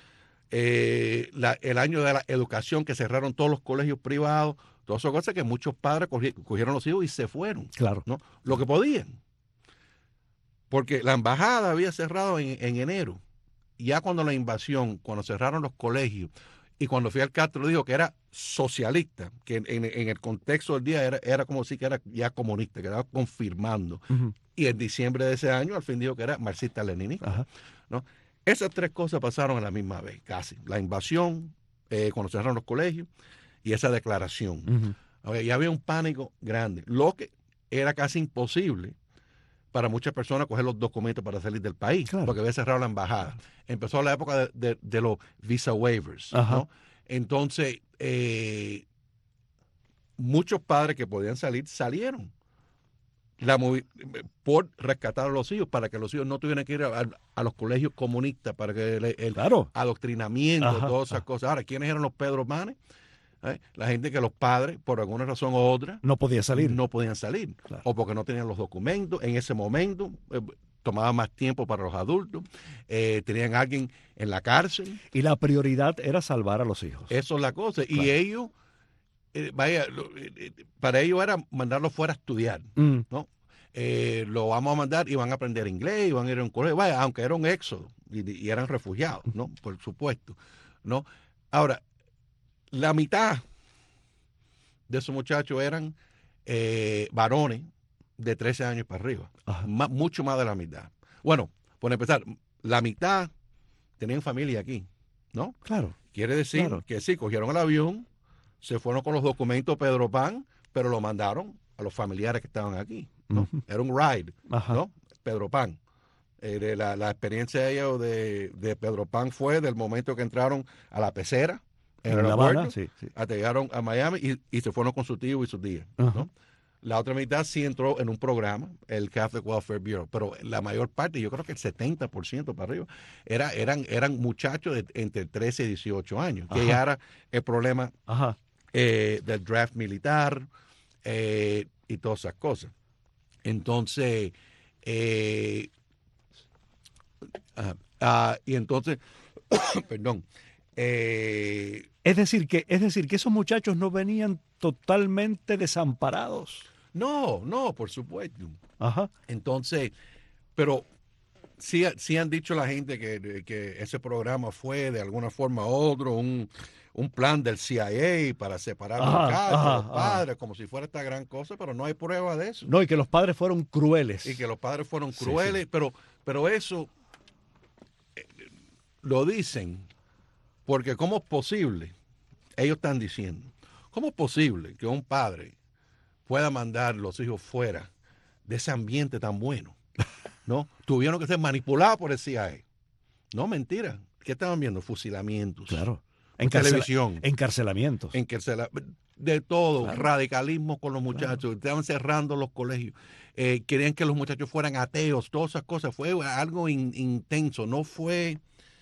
eh, la, el año de la educación, que cerraron todos los colegios privados, todas esas cosas que muchos padres cogieron, cogieron los hijos y se fueron. Claro. ¿no? Lo que podían. Porque la embajada había cerrado en, en enero. Ya cuando la invasión, cuando cerraron los colegios, y cuando Fidel Castro dijo que era socialista, que en, en, en el contexto del día era, era como si que era ya comunista, que estaba confirmando. Uh-huh. Y en diciembre de ese año al fin dijo que era marxista-leninista. ¿no? Esas tres cosas pasaron a la misma vez, casi. La invasión, eh, cuando cerraron los colegios, y esa declaración. Uh-huh. Okay, y había un pánico grande, lo que era casi imposible para muchas personas coger los documentos para salir del país, claro. porque había cerrado la embajada. Empezó la época de, de, de los visa waivers. ¿no? Entonces, eh, muchos padres que podían salir, salieron la movi- por rescatar a los hijos, para que los hijos no tuvieran que ir a, a los colegios comunistas, para que el, el claro. adoctrinamiento, Ajá. todas esas Ajá. cosas. Ahora, ¿quiénes eran los Pedro Manes? ¿Eh? La gente que los padres, por alguna razón u otra, no podían salir. No podían salir. Claro. O porque no tenían los documentos. En ese momento eh, tomaba más tiempo para los adultos. Eh, tenían a alguien en la cárcel. Y la prioridad era salvar a los hijos. Eso es la cosa. Claro. Y ellos, eh, vaya, lo, eh, para ellos era mandarlos fuera a estudiar. Mm. ¿no? Eh, lo vamos a mandar y van a aprender inglés y van a ir a un colegio. Vaya, aunque era un éxodo y, y eran refugiados, ¿no? Por supuesto. ¿no? Ahora, la mitad de esos muchachos eran eh, varones de trece años para arriba. Más, mucho más de la mitad. Bueno, por empezar, la mitad tenían familia aquí, ¿no? Claro. Quiere decir claro. que sí, cogieron el avión, se fueron con los documentos Pedro Pan, pero lo mandaron a los familiares que estaban aquí, ¿no? Uh-huh. Era un ride, Ajá. ¿no? Pedro Pan. Eh, la, la experiencia de ellos de, de Pedro Pan fue del momento que entraron a la pecera, en el aeropuerto, sí, sí. hasta llegaron a Miami y, y se fueron con su tío y sus tías. Uh-huh. ¿no? La otra mitad sí entró en un programa, el Catholic Welfare Bureau, pero la mayor parte, yo creo que el setenta por ciento para arriba, era, eran, eran muchachos de entre trece y dieciocho años, Ajá. que ya era el problema eh, del draft militar eh, y todas esas cosas. Entonces, eh, uh, uh, y entonces, perdón, Eh, es decir que es decir que esos muchachos no venían totalmente desamparados. No, no, por supuesto. Ajá. Entonces, pero sí, sí han dicho la gente que, que ese programa fue de alguna forma u otra un, un plan del C I A para separar ajá, los, casos, ajá, los padres, ajá. como si fuera esta gran cosa, pero no hay prueba de eso. No, y que los padres fueron crueles. Y que los padres fueron crueles, sí, sí. pero pero eso eh, lo dicen. Porque ¿cómo es posible? Ellos están diciendo, ¿cómo es posible que un padre pueda mandar los hijos fuera de ese ambiente tan bueno? ¿No? Tuvieron que ser manipulados por el C I A. No, mentira. ¿Qué estaban viendo? Fusilamientos. Claro. Encarcela- televisión. Encarcelamientos. Encarcela- de todo. Claro. Radicalismo con los muchachos. Claro. Estaban cerrando los colegios. Eh, querían que los muchachos fueran ateos. Todas esas cosas. Fue algo in- intenso. No fue...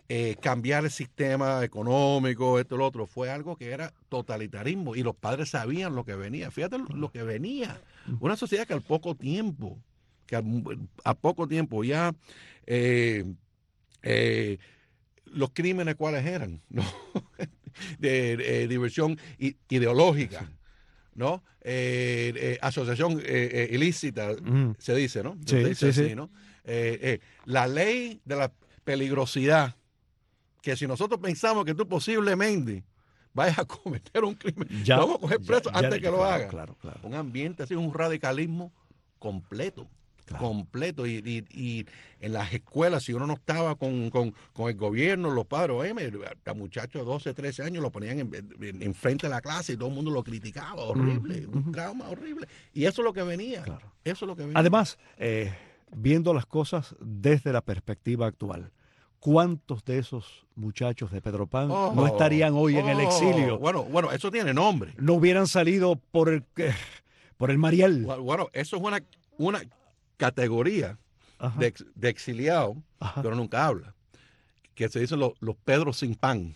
eh, cambiar el sistema económico, esto, lo otro. Fue algo que era totalitarismo y los padres sabían lo que venía. Fíjate lo, lo que venía. Una sociedad que al poco tiempo, que a, a poco tiempo ya eh, eh, los crímenes cuáles eran, ¿no? de, de, de diversión ideológica. Sí. ¿No? Eh, eh, asociación eh, eh, ilícita, mm. se dice, ¿no? Sí, dice sí, así, sí. ¿no? Eh, eh, la ley de la peligrosidad, que si nosotros pensamos que tú posiblemente vayas a cometer un crimen, ya, vamos a coger preso ya, antes ya, que claro, lo hagas. Claro, claro. Un ambiente así, un radicalismo completo. Claro. Completo y, y, y en las escuelas, si uno no estaba con, con, con el gobierno, los padres, oye, a muchachos de doce, trece años lo ponían en, en, en frente de la clase y todo el mundo lo criticaba, horrible, uh-huh. un trauma horrible. Y eso es lo que venía. Claro. Eso es lo que venía. Además, eh, viendo las cosas desde la perspectiva actual, ¿cuántos de esos muchachos de Pedro Pan oh, no estarían hoy oh, en el exilio? Bueno, bueno, eso tiene nombre. No hubieran salido por el, eh, por el Mariel. Bueno, eso es una, una categoría de, de exiliado, Ajá. pero nunca habla. Que se dicen los, los Pedro sin pan.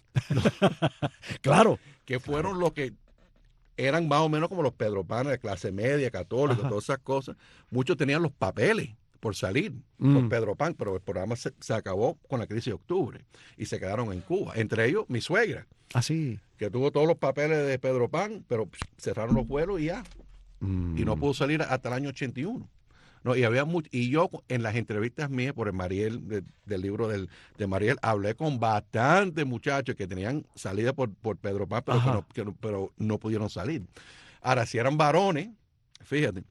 Claro. Que fueron los que eran más o menos como los Pedro Panes de clase media, católica, Ajá. todas esas cosas. Muchos tenían los papeles por salir, mm. por Pedro Pan, pero el programa se, se acabó con la crisis de octubre y se quedaron en Cuba. Entre ellos, mi suegra. Ah, sí. Que tuvo todos los papeles de Pedro Pan, pero pff, cerraron los vuelos y ya. Mm. Y no pudo salir hasta el año ochenta y uno. No, y había mucho, y yo en las entrevistas mías por el Mariel, de, del libro del, de Mariel, hablé con bastantes muchachos que tenían salida por, por Pedro Pan, pero, que no, que no, pero no pudieron salir. Ahora, si eran varones, fíjate,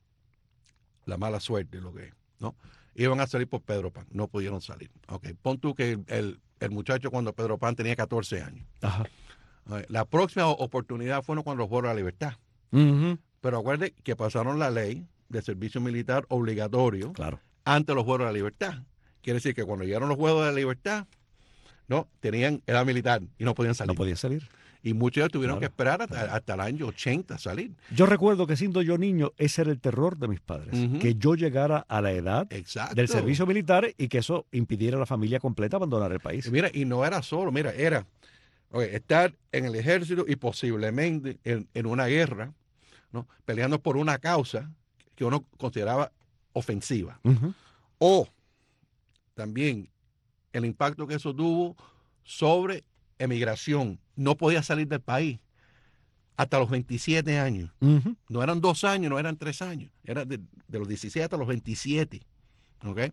la mala suerte lo que es, ¿no? Iban a salir por Pedro Pan, no pudieron salir. Ok, pon tú que el, el muchacho cuando Pedro Pan tenía catorce años. Ajá. Okay, la próxima oportunidad fue cuando los Juegos de la Libertad. Uh-huh. Pero acuérdate que pasaron la ley de servicio militar obligatorio claro. ante los Juegos de la Libertad. Quiere decir que cuando llegaron los Juegos de la Libertad, no tenían edad militar y no podían salir. No podían salir. Y muchos de ellos tuvieron claro. que esperar hasta, hasta el año ochenta a salir. Yo recuerdo que siendo yo niño, ese era el terror de mis padres. Uh-huh. Que yo llegara a la edad Exacto. del servicio militar y que eso impidiera a la familia completa abandonar el país. Y mira, y no era solo, mira, era okay, estar en el ejército y posiblemente en, en una guerra, ¿no? Peleando por una causa que uno consideraba ofensiva. Uh-huh. O también el impacto que eso tuvo sobre emigración. No podía salir del país hasta los veintisiete años. Uh-huh. No eran dos años, no eran tres años. Era de, de los diecisiete a los veintisiete. ¿Okay?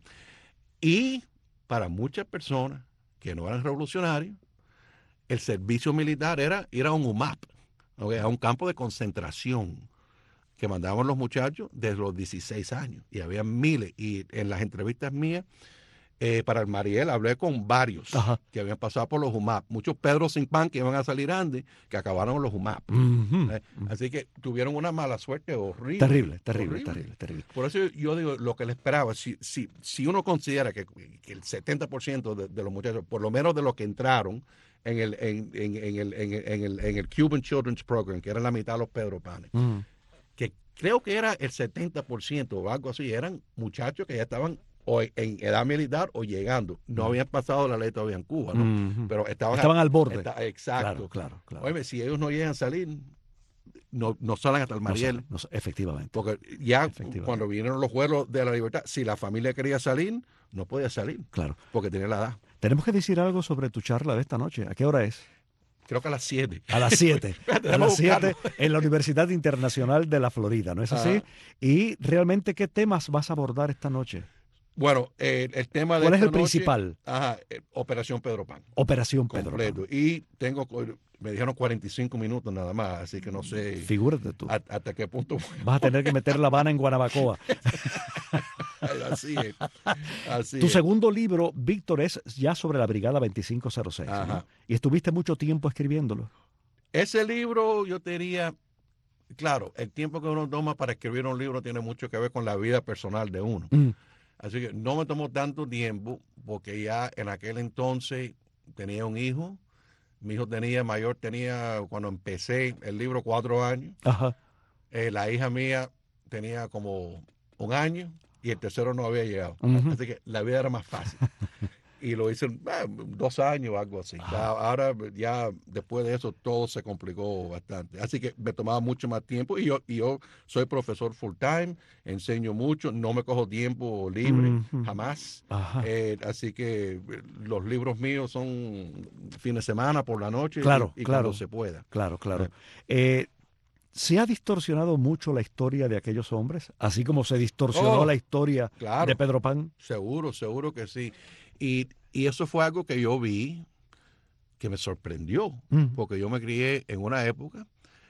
Y para muchas personas que no eran revolucionarios, el servicio militar era ir a un U M A P, ¿okay? A un campo de concentración que mandaban los muchachos desde los dieciséis años. Y había miles. Y en las entrevistas mías, eh, para el Mariel, hablé con varios Ajá. que habían pasado por los U M A P. Muchos Pedro sin pan que iban a salir antes, que acabaron en los U M A P. Uh-huh. ¿Eh? Así que tuvieron una mala suerte horrible. Terrible, terrible, horrible. terrible, terrible. Por eso yo digo lo que le esperaba. Si, si, si uno considera que, que el setenta por ciento de, de los muchachos, por lo menos de los que entraron en el, en, en, en el, en el, en el, en el Cuban Children's Program, que era la mitad de los Pedro Panes, uh-huh. que creo que era el setenta por ciento o algo así, eran muchachos que ya estaban o en edad militar o llegando. No uh-huh. habían pasado la ley todavía en Cuba, ¿no? Uh-huh. Pero estaban, estaban al borde. Está, exacto. Claro, claro, claro. Oye, si ellos no llegan a salir, no, no salen hasta el Mariel. No salen, no, efectivamente. Porque ya efectivamente. Cuando vinieron los Juegos de la Libertad, si la familia quería salir, no podía salir. Claro. Porque tenía la edad. Tenemos que decir algo sobre tu charla de esta noche. ¿A qué hora es? Creo que a las siete. A las siete. A las siete en la Universidad Internacional de la Florida, ¿no es así? Ajá. Y realmente, ¿qué temas vas a abordar esta noche? Bueno, eh, el tema de ¿Cuál es el noche, principal? Ajá, eh, Operación Pedro Pan. Operación Pedro completo. Pan. Y tengo, me dijeron cuarenta y cinco minutos nada más, así que no sé. Figúrate tú. A, hasta qué punto. Vas a tener que meter La Habana en Guanabacoa. Así es. Así tu es. segundo libro, Víctor, es ya sobre la Brigada veinticinco cero seis. ¿No? Y estuviste mucho tiempo escribiéndolo. Ese libro yo tenía, claro, el tiempo que uno toma para escribir un libro tiene mucho que ver con la vida personal de uno. Mm. Así que no me tomó tanto tiempo porque ya en aquel entonces tenía un hijo. Mi hijo tenía, mayor tenía, cuando empecé el libro, cuatro años. Ajá. Eh, la hija mía tenía como un año y el tercero no había llegado. Uh-huh. Así que la vida era más fácil. y lo hice eh, dos años o algo así. Ya, ahora ya después de eso todo se complicó bastante. Así que me tomaba mucho más tiempo y yo, y yo soy profesor full time, enseño mucho, no me cojo tiempo libre, Ujú. jamás. Ajá. Eh, así que eh, los libros míos son fin de semana, por la noche Claro, y, y claro. cuando se pueda. Claro, claro. Eh. Eh, ¿Se ha distorsionado mucho la historia de aquellos hombres? Así como se distorsionó Oh, la historia claro. de Pedro Pan. Seguro, seguro que sí. Y, y eso fue algo que yo vi que me sorprendió, Mm. porque yo me crié en una época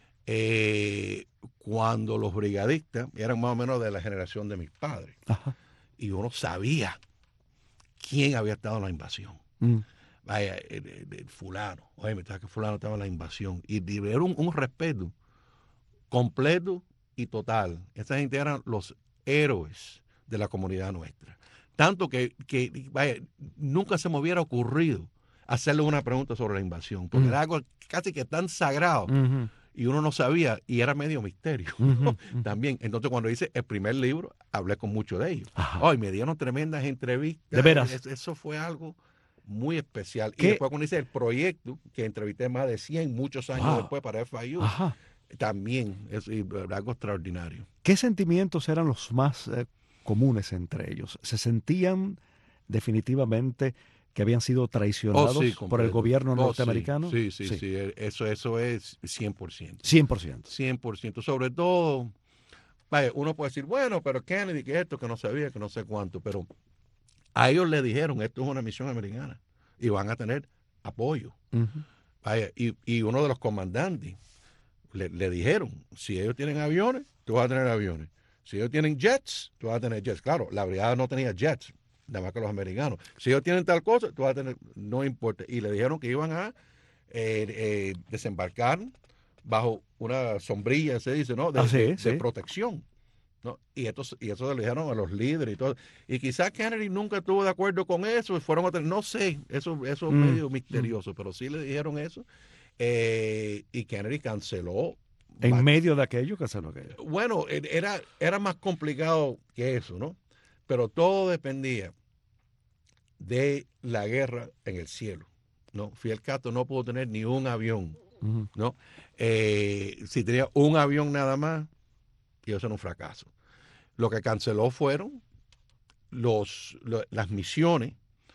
eh, cuando los brigadistas eran más o menos de la generación de mis padres. Ajá. Y uno sabía quién había estado en la invasión. Mm. Vaya, el, el- el fulano, oye, me estaba que fulano estaba en la invasión. Y era un, un respeto completo y total. Esa gente eran los héroes de la comunidad nuestra. Tanto que, que vaya, nunca se me hubiera ocurrido hacerle una pregunta sobre la invasión, porque Mm. era algo casi que tan sagrado Ujú. y uno no sabía y era medio misterio Ujú, ujú. también. Entonces cuando hice el primer libro, hablé con muchos de ellos. Ajá. Hoy me dieron tremendas entrevistas. ¿De veras? Es- Eso fue algo muy especial. ¿Qué? Y después cuando hice el proyecto, que entrevisté más de cien muchos años Wow. después para F I U, Ajá. también es y, algo extraordinario. ¿Qué sentimientos eran los más eh, comunes entre ellos? ¿Se sentían definitivamente que habían sido traicionados Oh, sí, por el completo. gobierno Oh, sí, norteamericano? Sí, sí, sí, Eso, eso es cien por ciento. cien por ciento. cien por ciento. Sobre todo, vaya, uno puede decir, bueno, pero Kennedy, que esto, que no sabía, que no sé cuánto, pero a ellos le dijeron, esto es una misión americana y van a tener apoyo. Ujú. Vaya, y, y uno de los comandantes le, le dijeron, si ellos tienen aviones, tú vas a tener aviones. Si ellos tienen jets, tú vas a tener jets. Claro, la brigada no tenía jets, nada más que los americanos. Si ellos tienen tal cosa, tú vas a tener, no importa. Y le dijeron que iban a eh, eh, desembarcar bajo una sombrilla, se dice, ¿no? De, Ah, sí, de- de sí. protección. ¿No? Y, esto, y eso se lo dijeron a los líderes y todo. Y quizás Kennedy nunca estuvo de acuerdo con eso, y fueron a tener, no sé, eso, eso es Mm, medio misterioso, pero sí le dijeron eso. Eh, y Kennedy canceló. En va- medio de aquello, que se lo que Bueno, e- era, era más complicado que eso, ¿no? Pero todo dependía de la guerra en el cielo, ¿no? Fidel Castro no pudo tener ni un avión, Ujú. ¿no? Eh, si tenía un avión nada más, y eso era un fracaso. Lo que canceló fueron los, lo- las misiones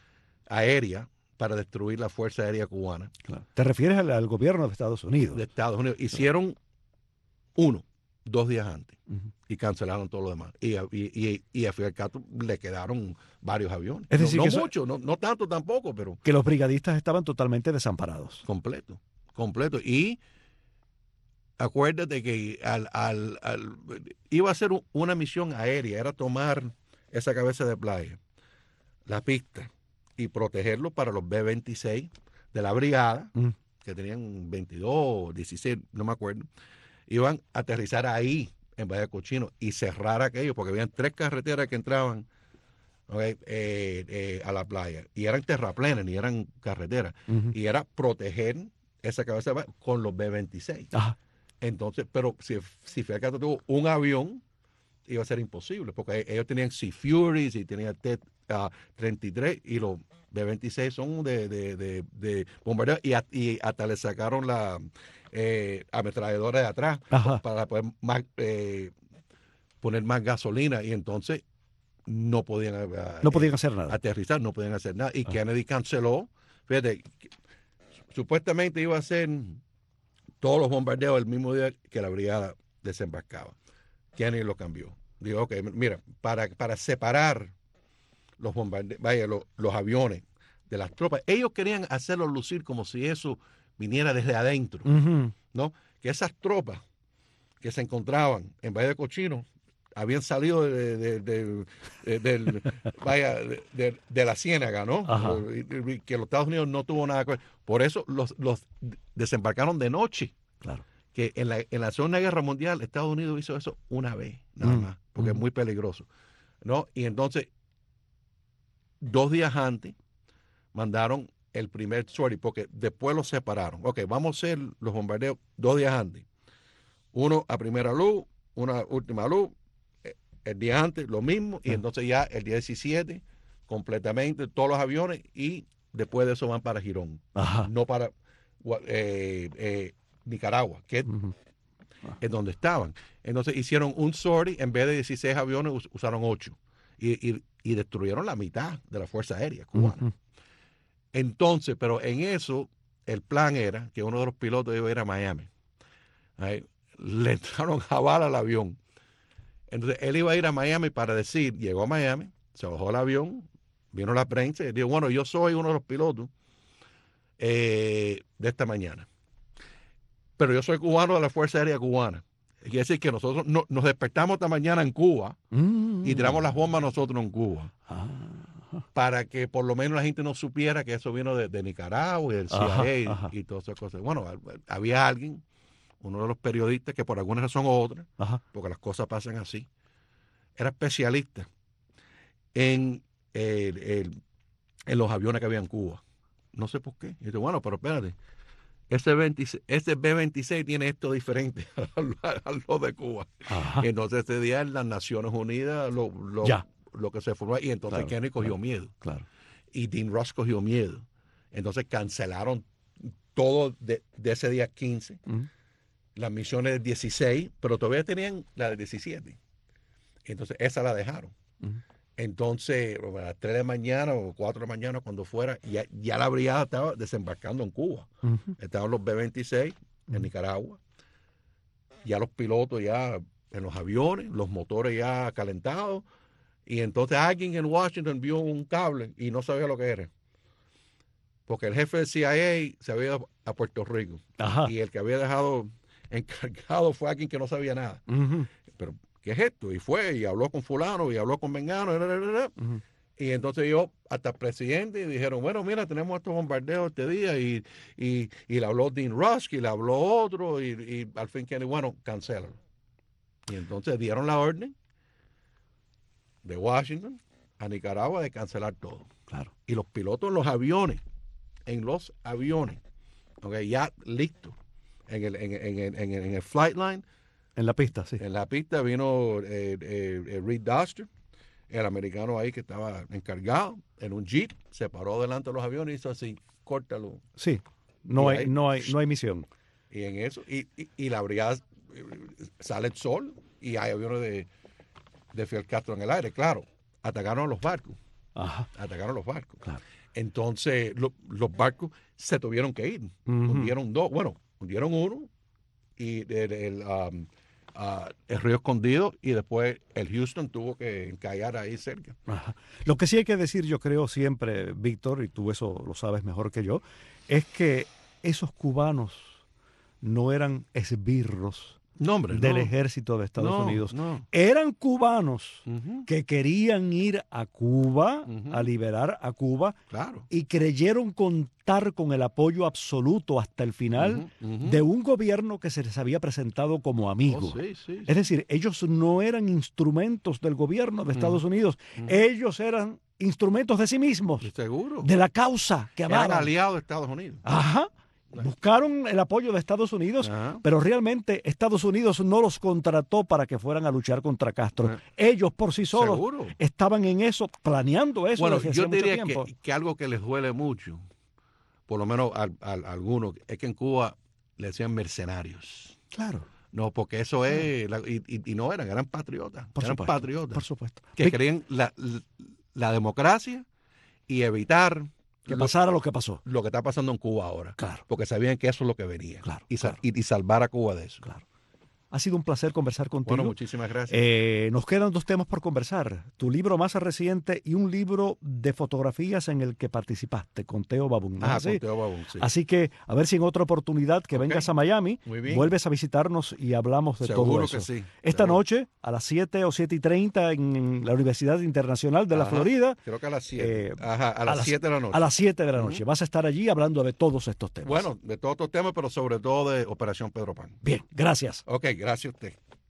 aéreas para destruir la Fuerza Aérea Cubana Claro. ¿Te refieres al, al gobierno de Estados Unidos? de Estados Unidos. Hicieron uno, dos días antes, Ujú. y cancelaron todo lo demás. Y, a- y, y, y a Fidel Castro le quedaron varios aviones. Es No- decir, no que eso- mucho, no, no tanto tampoco, pero Que los brigadistas estaban totalmente desamparados. completo, completo. Y acuérdate que al, al, al- iba a ser un- una misión aérea, era tomar esa cabeza de playa, la pista, y protegerlo para los B veintiséis de la brigada, Mm. que tenían veintidós, dieciséis, no me acuerdo, iban a aterrizar ahí, en Valle Cochino, y cerrar aquello, porque habían tres carreteras que entraban ok, eh, eh, a la playa, y eran terraplenes, ni eran carreteras, Ujú. y era proteger esa cabeza de playa con los B veintiséis. Ajá. Entonces, pero si, si Fidel Castro tuvo un avión, iba a ser imposible, porque ellos tenían Sea Furies y tenían T treinta y tres, y los B veintiséis son de, de, de, de bombardeo, y, a- y hasta le sacaron la eh, ametralladora de atrás Ajá. para poder más, eh, poner más gasolina, y entonces no podían, eh, No podían hacer nada. aterrizar, no podían hacer nada. Y Ah. Kennedy canceló, fíjate, supuestamente iba a ser todos los bombardeos el mismo día que la brigada desembarcaba. Kennedy lo cambió. Dijo, ok, mira, para, para separar los bombardeos, vaya, los, los aviones de las tropas, ellos querían hacerlo lucir como si eso viniera desde adentro, Ujú. ¿no? Que esas tropas que se encontraban en Valle de Cochino habían salido de, de- de- de- del, vaya, de, de- de la Ciénaga, ¿no? Ajá. Y- y que los Estados Unidos no tuvo nada que ver. Por eso los, los desembarcaron de noche. Claro. Que en la, en la Segunda Guerra Mundial Estados Unidos hizo eso una vez, nada Mm, más, porque mm. es muy peligroso, ¿no? Y entonces, dos días antes, mandaron el primer sortie, porque después los separaron. Ok, vamos a hacer los bombardeos dos días antes. Uno a primera luz, una última luz, eh, el día antes lo mismo, y Ah. entonces ya el día diecisiete completamente, todos los aviones, y después de eso van para Girón, Ajá. no para eh, eh, Nicaragua, que Uh-huh. es donde estaban. Entonces hicieron un sortie, en vez de dieciséis aviones us- usaron ocho y, y, y destruyeron la mitad de la Fuerza Aérea cubana. Uh-huh. Entonces, pero en eso el plan era que uno de los pilotos iba a ir a Miami. Ahí, le entraron a bala al avión. Entonces él iba a ir a Miami para decir, llegó a Miami, se bajó el avión, vino la prensa y dijo, bueno, yo soy uno de los pilotos eh, de esta mañana. Pero yo soy cubano de la Fuerza Aérea Cubana. Quiere decir que nosotros no, nos despertamos esta mañana en Cuba Mm. y tiramos las bombas nosotros en Cuba. Ah. Para que por lo menos la gente no supiera que eso vino de, de Nicaragua y del C I A Ajá, y, ajá. y todas esas cosas. Bueno, había alguien, uno de los periodistas, que por alguna razón u otra, Ajá. porque las cosas pasan así, era especialista en, el, el, en los aviones que había en Cuba. No sé por qué. Y dice, bueno, pero espérate, ese, veintiséis, ese B veintiséis tiene esto diferente a lo, a lo de Cuba. Ajá. Entonces ese día en las Naciones Unidas lo, lo, Ya. lo que se formó, y entonces Claro, Kennedy cogió claro. miedo. Claro. Y Dean Rusk cogió miedo. Entonces cancelaron todo de, de ese día quince, Uh-huh. las misiones del dieciséis, pero todavía tenían la del diecisiete. Entonces esa la dejaron. Uh-huh. Entonces, a las tres de la mañana o cuatro de la mañana, cuando fuera, ya, ya la brigada estaba desembarcando en Cuba. Uh-huh. Estaban los B veintiséis en Ujú. Nicaragua. Ya los pilotos ya en los aviones, los motores ya calentados. Y entonces alguien en Washington vio un cable y no sabía lo que era. Porque el jefe del C I A se había ido a Puerto Rico. Ajá. Y el que había dejado encargado fue alguien que no sabía nada. Uh-huh. Pero, ¿qué es esto? Y fue y habló con fulano y habló con mengano. bla, bla, bla, bla. Uh-huh. Y entonces yo hasta el presidente y dijeron, bueno, mira, tenemos estos bombardeos este día. Y, y, y le habló Dean Rusk y le habló otro. Y, y al fin que, bueno, cancélalo. Y entonces dieron la orden de Washington a Nicaragua de cancelar todo. Claro. Y los pilotos en los aviones, en los aviones, okay, ya listos, en el, en, en, en, en, en el flight line, En la pista, sí. en la pista vino eh, eh, eh, Reed Duster, el americano ahí que estaba encargado, en un jeep, se paró delante de los aviones y hizo así, córtalo. Sí. No Y hay, ahí- no hay, no hay misión. Y en eso, y, y, y la brigada eh, sale el sol y hay aviones de, de Fidel Castro en el aire, claro, atacaron a los barcos, Ajá. atacaron a los barcos. Claro. Entonces lo- los barcos se tuvieron que ir, Ujú. hundieron dos, bueno, hundieron uno y el, el, um, ah, el Río Escondido y después el Houston tuvo que encallar ahí cerca. Ajá. Lo que sí hay que decir, yo creo siempre, Víctor, y tú eso lo sabes mejor que yo, es que esos cubanos no eran esbirros No, hombre, del no. ejército de Estados No, Unidos. no. Eran cubanos Ujú, que querían ir a Cuba, Ujú. a liberar a Cuba, claro. y creyeron contar con el apoyo absoluto hasta el final Ujú, ujú. de un gobierno que se les había presentado como amigo. Oh, sí, sí, Es decir, ellos no eran instrumentos del gobierno de Estados Ujú. Unidos, Ujú. ellos eran instrumentos de sí mismos, sí, seguro. de la causa que Eran amaban. aliados de Estados Unidos. Ajá. Buscaron el apoyo de Estados Unidos, Ajá. pero realmente Estados Unidos no los contrató para que fueran a luchar contra Castro. Ajá. Ellos por sí solos Seguro. estaban en eso, planeando eso Bueno, desde yo hacía mucho diría tiempo. que, que algo que les duele mucho, por lo menos a, a- a algunos, es que en Cuba le decían mercenarios. Claro, No, porque eso es, la- y, y- y no eran, eran patriotas, por eran supuesto. patriotas, Por supuesto. que Vic, querían la, la democracia y evitar que lo, pasara lo que pasó. lo que está pasando en Cuba ahora, Claro, porque sabían que eso es lo que venía, Claro, y, sa- claro. y- y salvar a Cuba de eso. claro. Ha sido un placer conversar contigo. Bueno, muchísimas gracias. Eh, nos quedan dos temas por conversar. Tu libro más reciente y un libro de fotografías en el que participaste con Teo Babún. ¿no es Ajá, así? con Teo Babún, sí. Así que a ver si en otra oportunidad que Ok. vengas a Miami, Muy bien. vuelves a visitarnos y hablamos de Seguro todo que eso. sí. Esta seguro. noche, a las siete o siete y treinta, en la Universidad Internacional de la Ajá, Florida, Creo que a las siete. eh, Ajá, a las siete de la noche. a las siete de la Ujú. noche. Vas a estar allí hablando de todos estos temas. Bueno, de todos estos temas, pero sobre todo de Operación Pedro Pan. Bien, gracias. Ok, gracias a usted.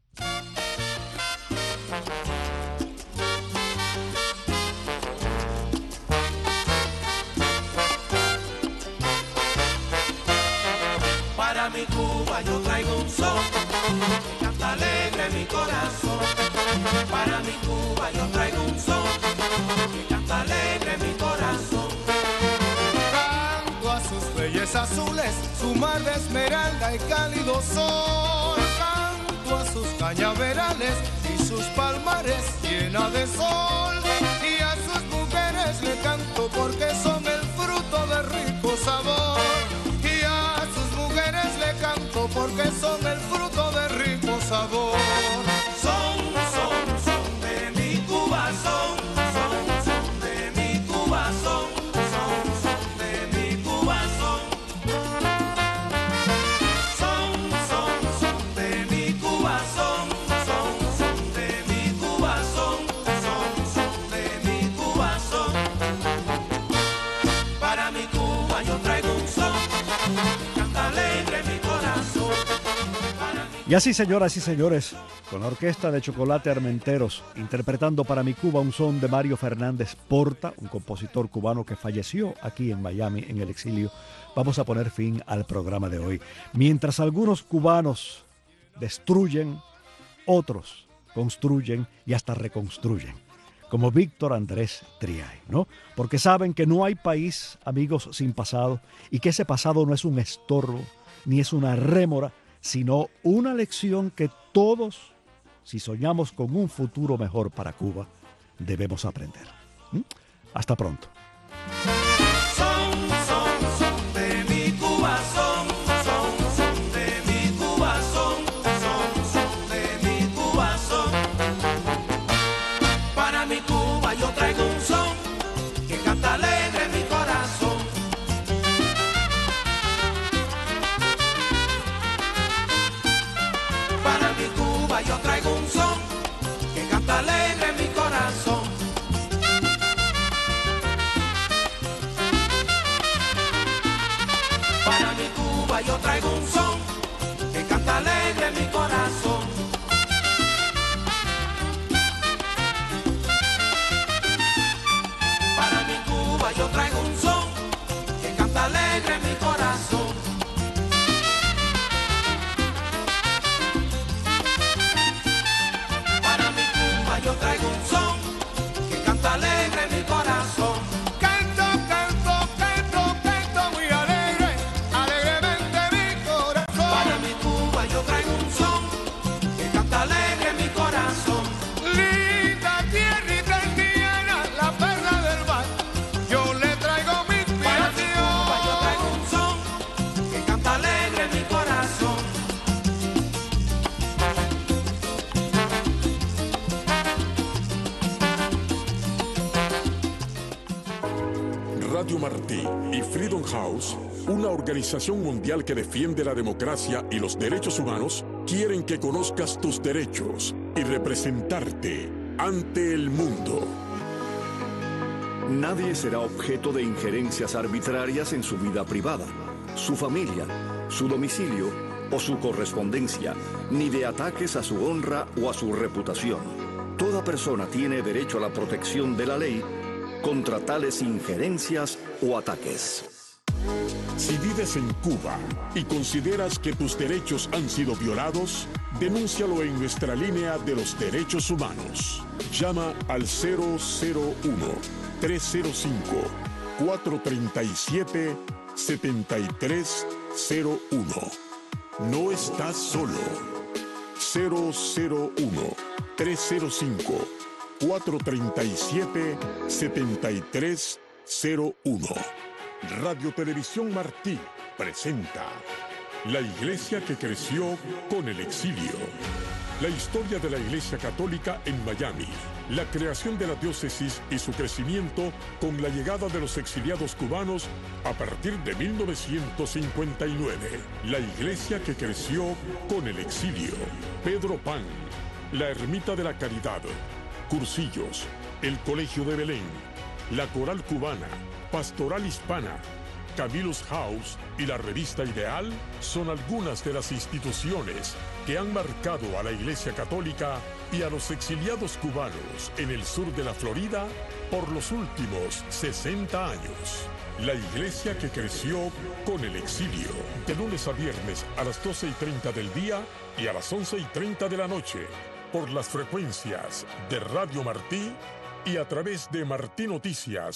Para mi Cuba yo traigo un son que canta alegre mi corazón. Para mi Cuba yo traigo un son que canta alegre azules, su mar de esmeralda y cálido sol. Canto a sus cañaverales y sus palmares llena de sol. Y a sus mujeres le canto porque son el fruto de rico sabor. Y a sus mujeres le canto porque son el fruto de rico sabor. Son, son, son de mi Cuba, son, son, son de mi Cuba, son, son, son de mi Cuba, son. Son, son, son de mi Cuba, son, son, son de mi Cuba, son, son, son de mi Cuba, son. Para mi Cuba yo traigo un son, que canta alegre mi corazón. Y así, señoras y señores, con la orquesta de Chocolate Armenteros, interpretando para mi Cuba un son de Mario Fernández Porta, un compositor cubano que falleció aquí en Miami en el exilio, vamos a poner fin al programa de hoy. Mientras algunos cubanos destruyen, otros construyen y hasta reconstruyen, como Víctor Andrés Triay, ¿no? Porque saben que no hay país, amigos, sin pasado, y que ese pasado no es un estorbo, ni es una rémora, sino una lección que todos, si soñamos con un futuro mejor para Cuba, debemos aprender. ¿Mm? Hasta pronto. Son, son, son de mi Cuba, son, son, son de mi Cuba, son, son, son de mi Cuba, son. Para mi Cuba yo traigo un son que canta alegre mi corazón. Para mi Cuba yo traigo un son que canta alegre mi corazón. Para mi Cuba yo traigo un son que canta alegre mi corazón. Para mi Cuba yo traigo un son que canta alegre mi corazón. Para mi Cuba yo traigo un son que canta alegre mi corazón. Canto, canto, canto, canto muy alegre, alegremente mi corazón. Para mi Cuba yo traigo un son que canta alegre mi corazón. Linda tierrita indiana, la perla del mar, yo le traigo mi inspiración. Para mi Cuba yo traigo un son que canta alegre mi corazón. Radio Martí y Freedom House, una organización mundial que defiende la democracia y los derechos humanos, quieren que conozcas tus derechos y representarte ante el mundo. Nadie será objeto de injerencias arbitrarias en su vida privada, su familia, su domicilio o su correspondencia, ni de ataques a su honra o a su reputación. Toda persona tiene derecho a la protección de la ley contra tales injerencias o ataques. Si vives en Cuba y consideras que tus derechos han sido violados, denúncialo en nuestra línea de los derechos humanos. Llama al cero cero uno, tres cero cinco, cuatro tres siete, siete tres cero uno. No estás solo. cero cero uno, tres cero cinco, cuatro tres siete, siete tres cero uno. Radio Televisión Martí presenta La Iglesia que creció con el exilio. La historia de la Iglesia Católica en Miami. La creación de la diócesis y su crecimiento con la llegada de los exiliados cubanos a partir de mil novecientos cincuenta y nueve. La Iglesia que creció con el exilio. Pedro Pan, la Ermita de la Caridad, Cursillos, el Colegio de Belén, la Coral Cubana, Pastoral Hispana, Camillus House y la Revista Ideal son algunas de las instituciones que han marcado a la Iglesia Católica y a los exiliados cubanos en el sur de la Florida por los últimos sesenta años. La Iglesia que creció con el exilio, de lunes a viernes a las doce y treinta del día y a las once y treinta de la noche, por las frecuencias de Radio Martí y a través de martinoticias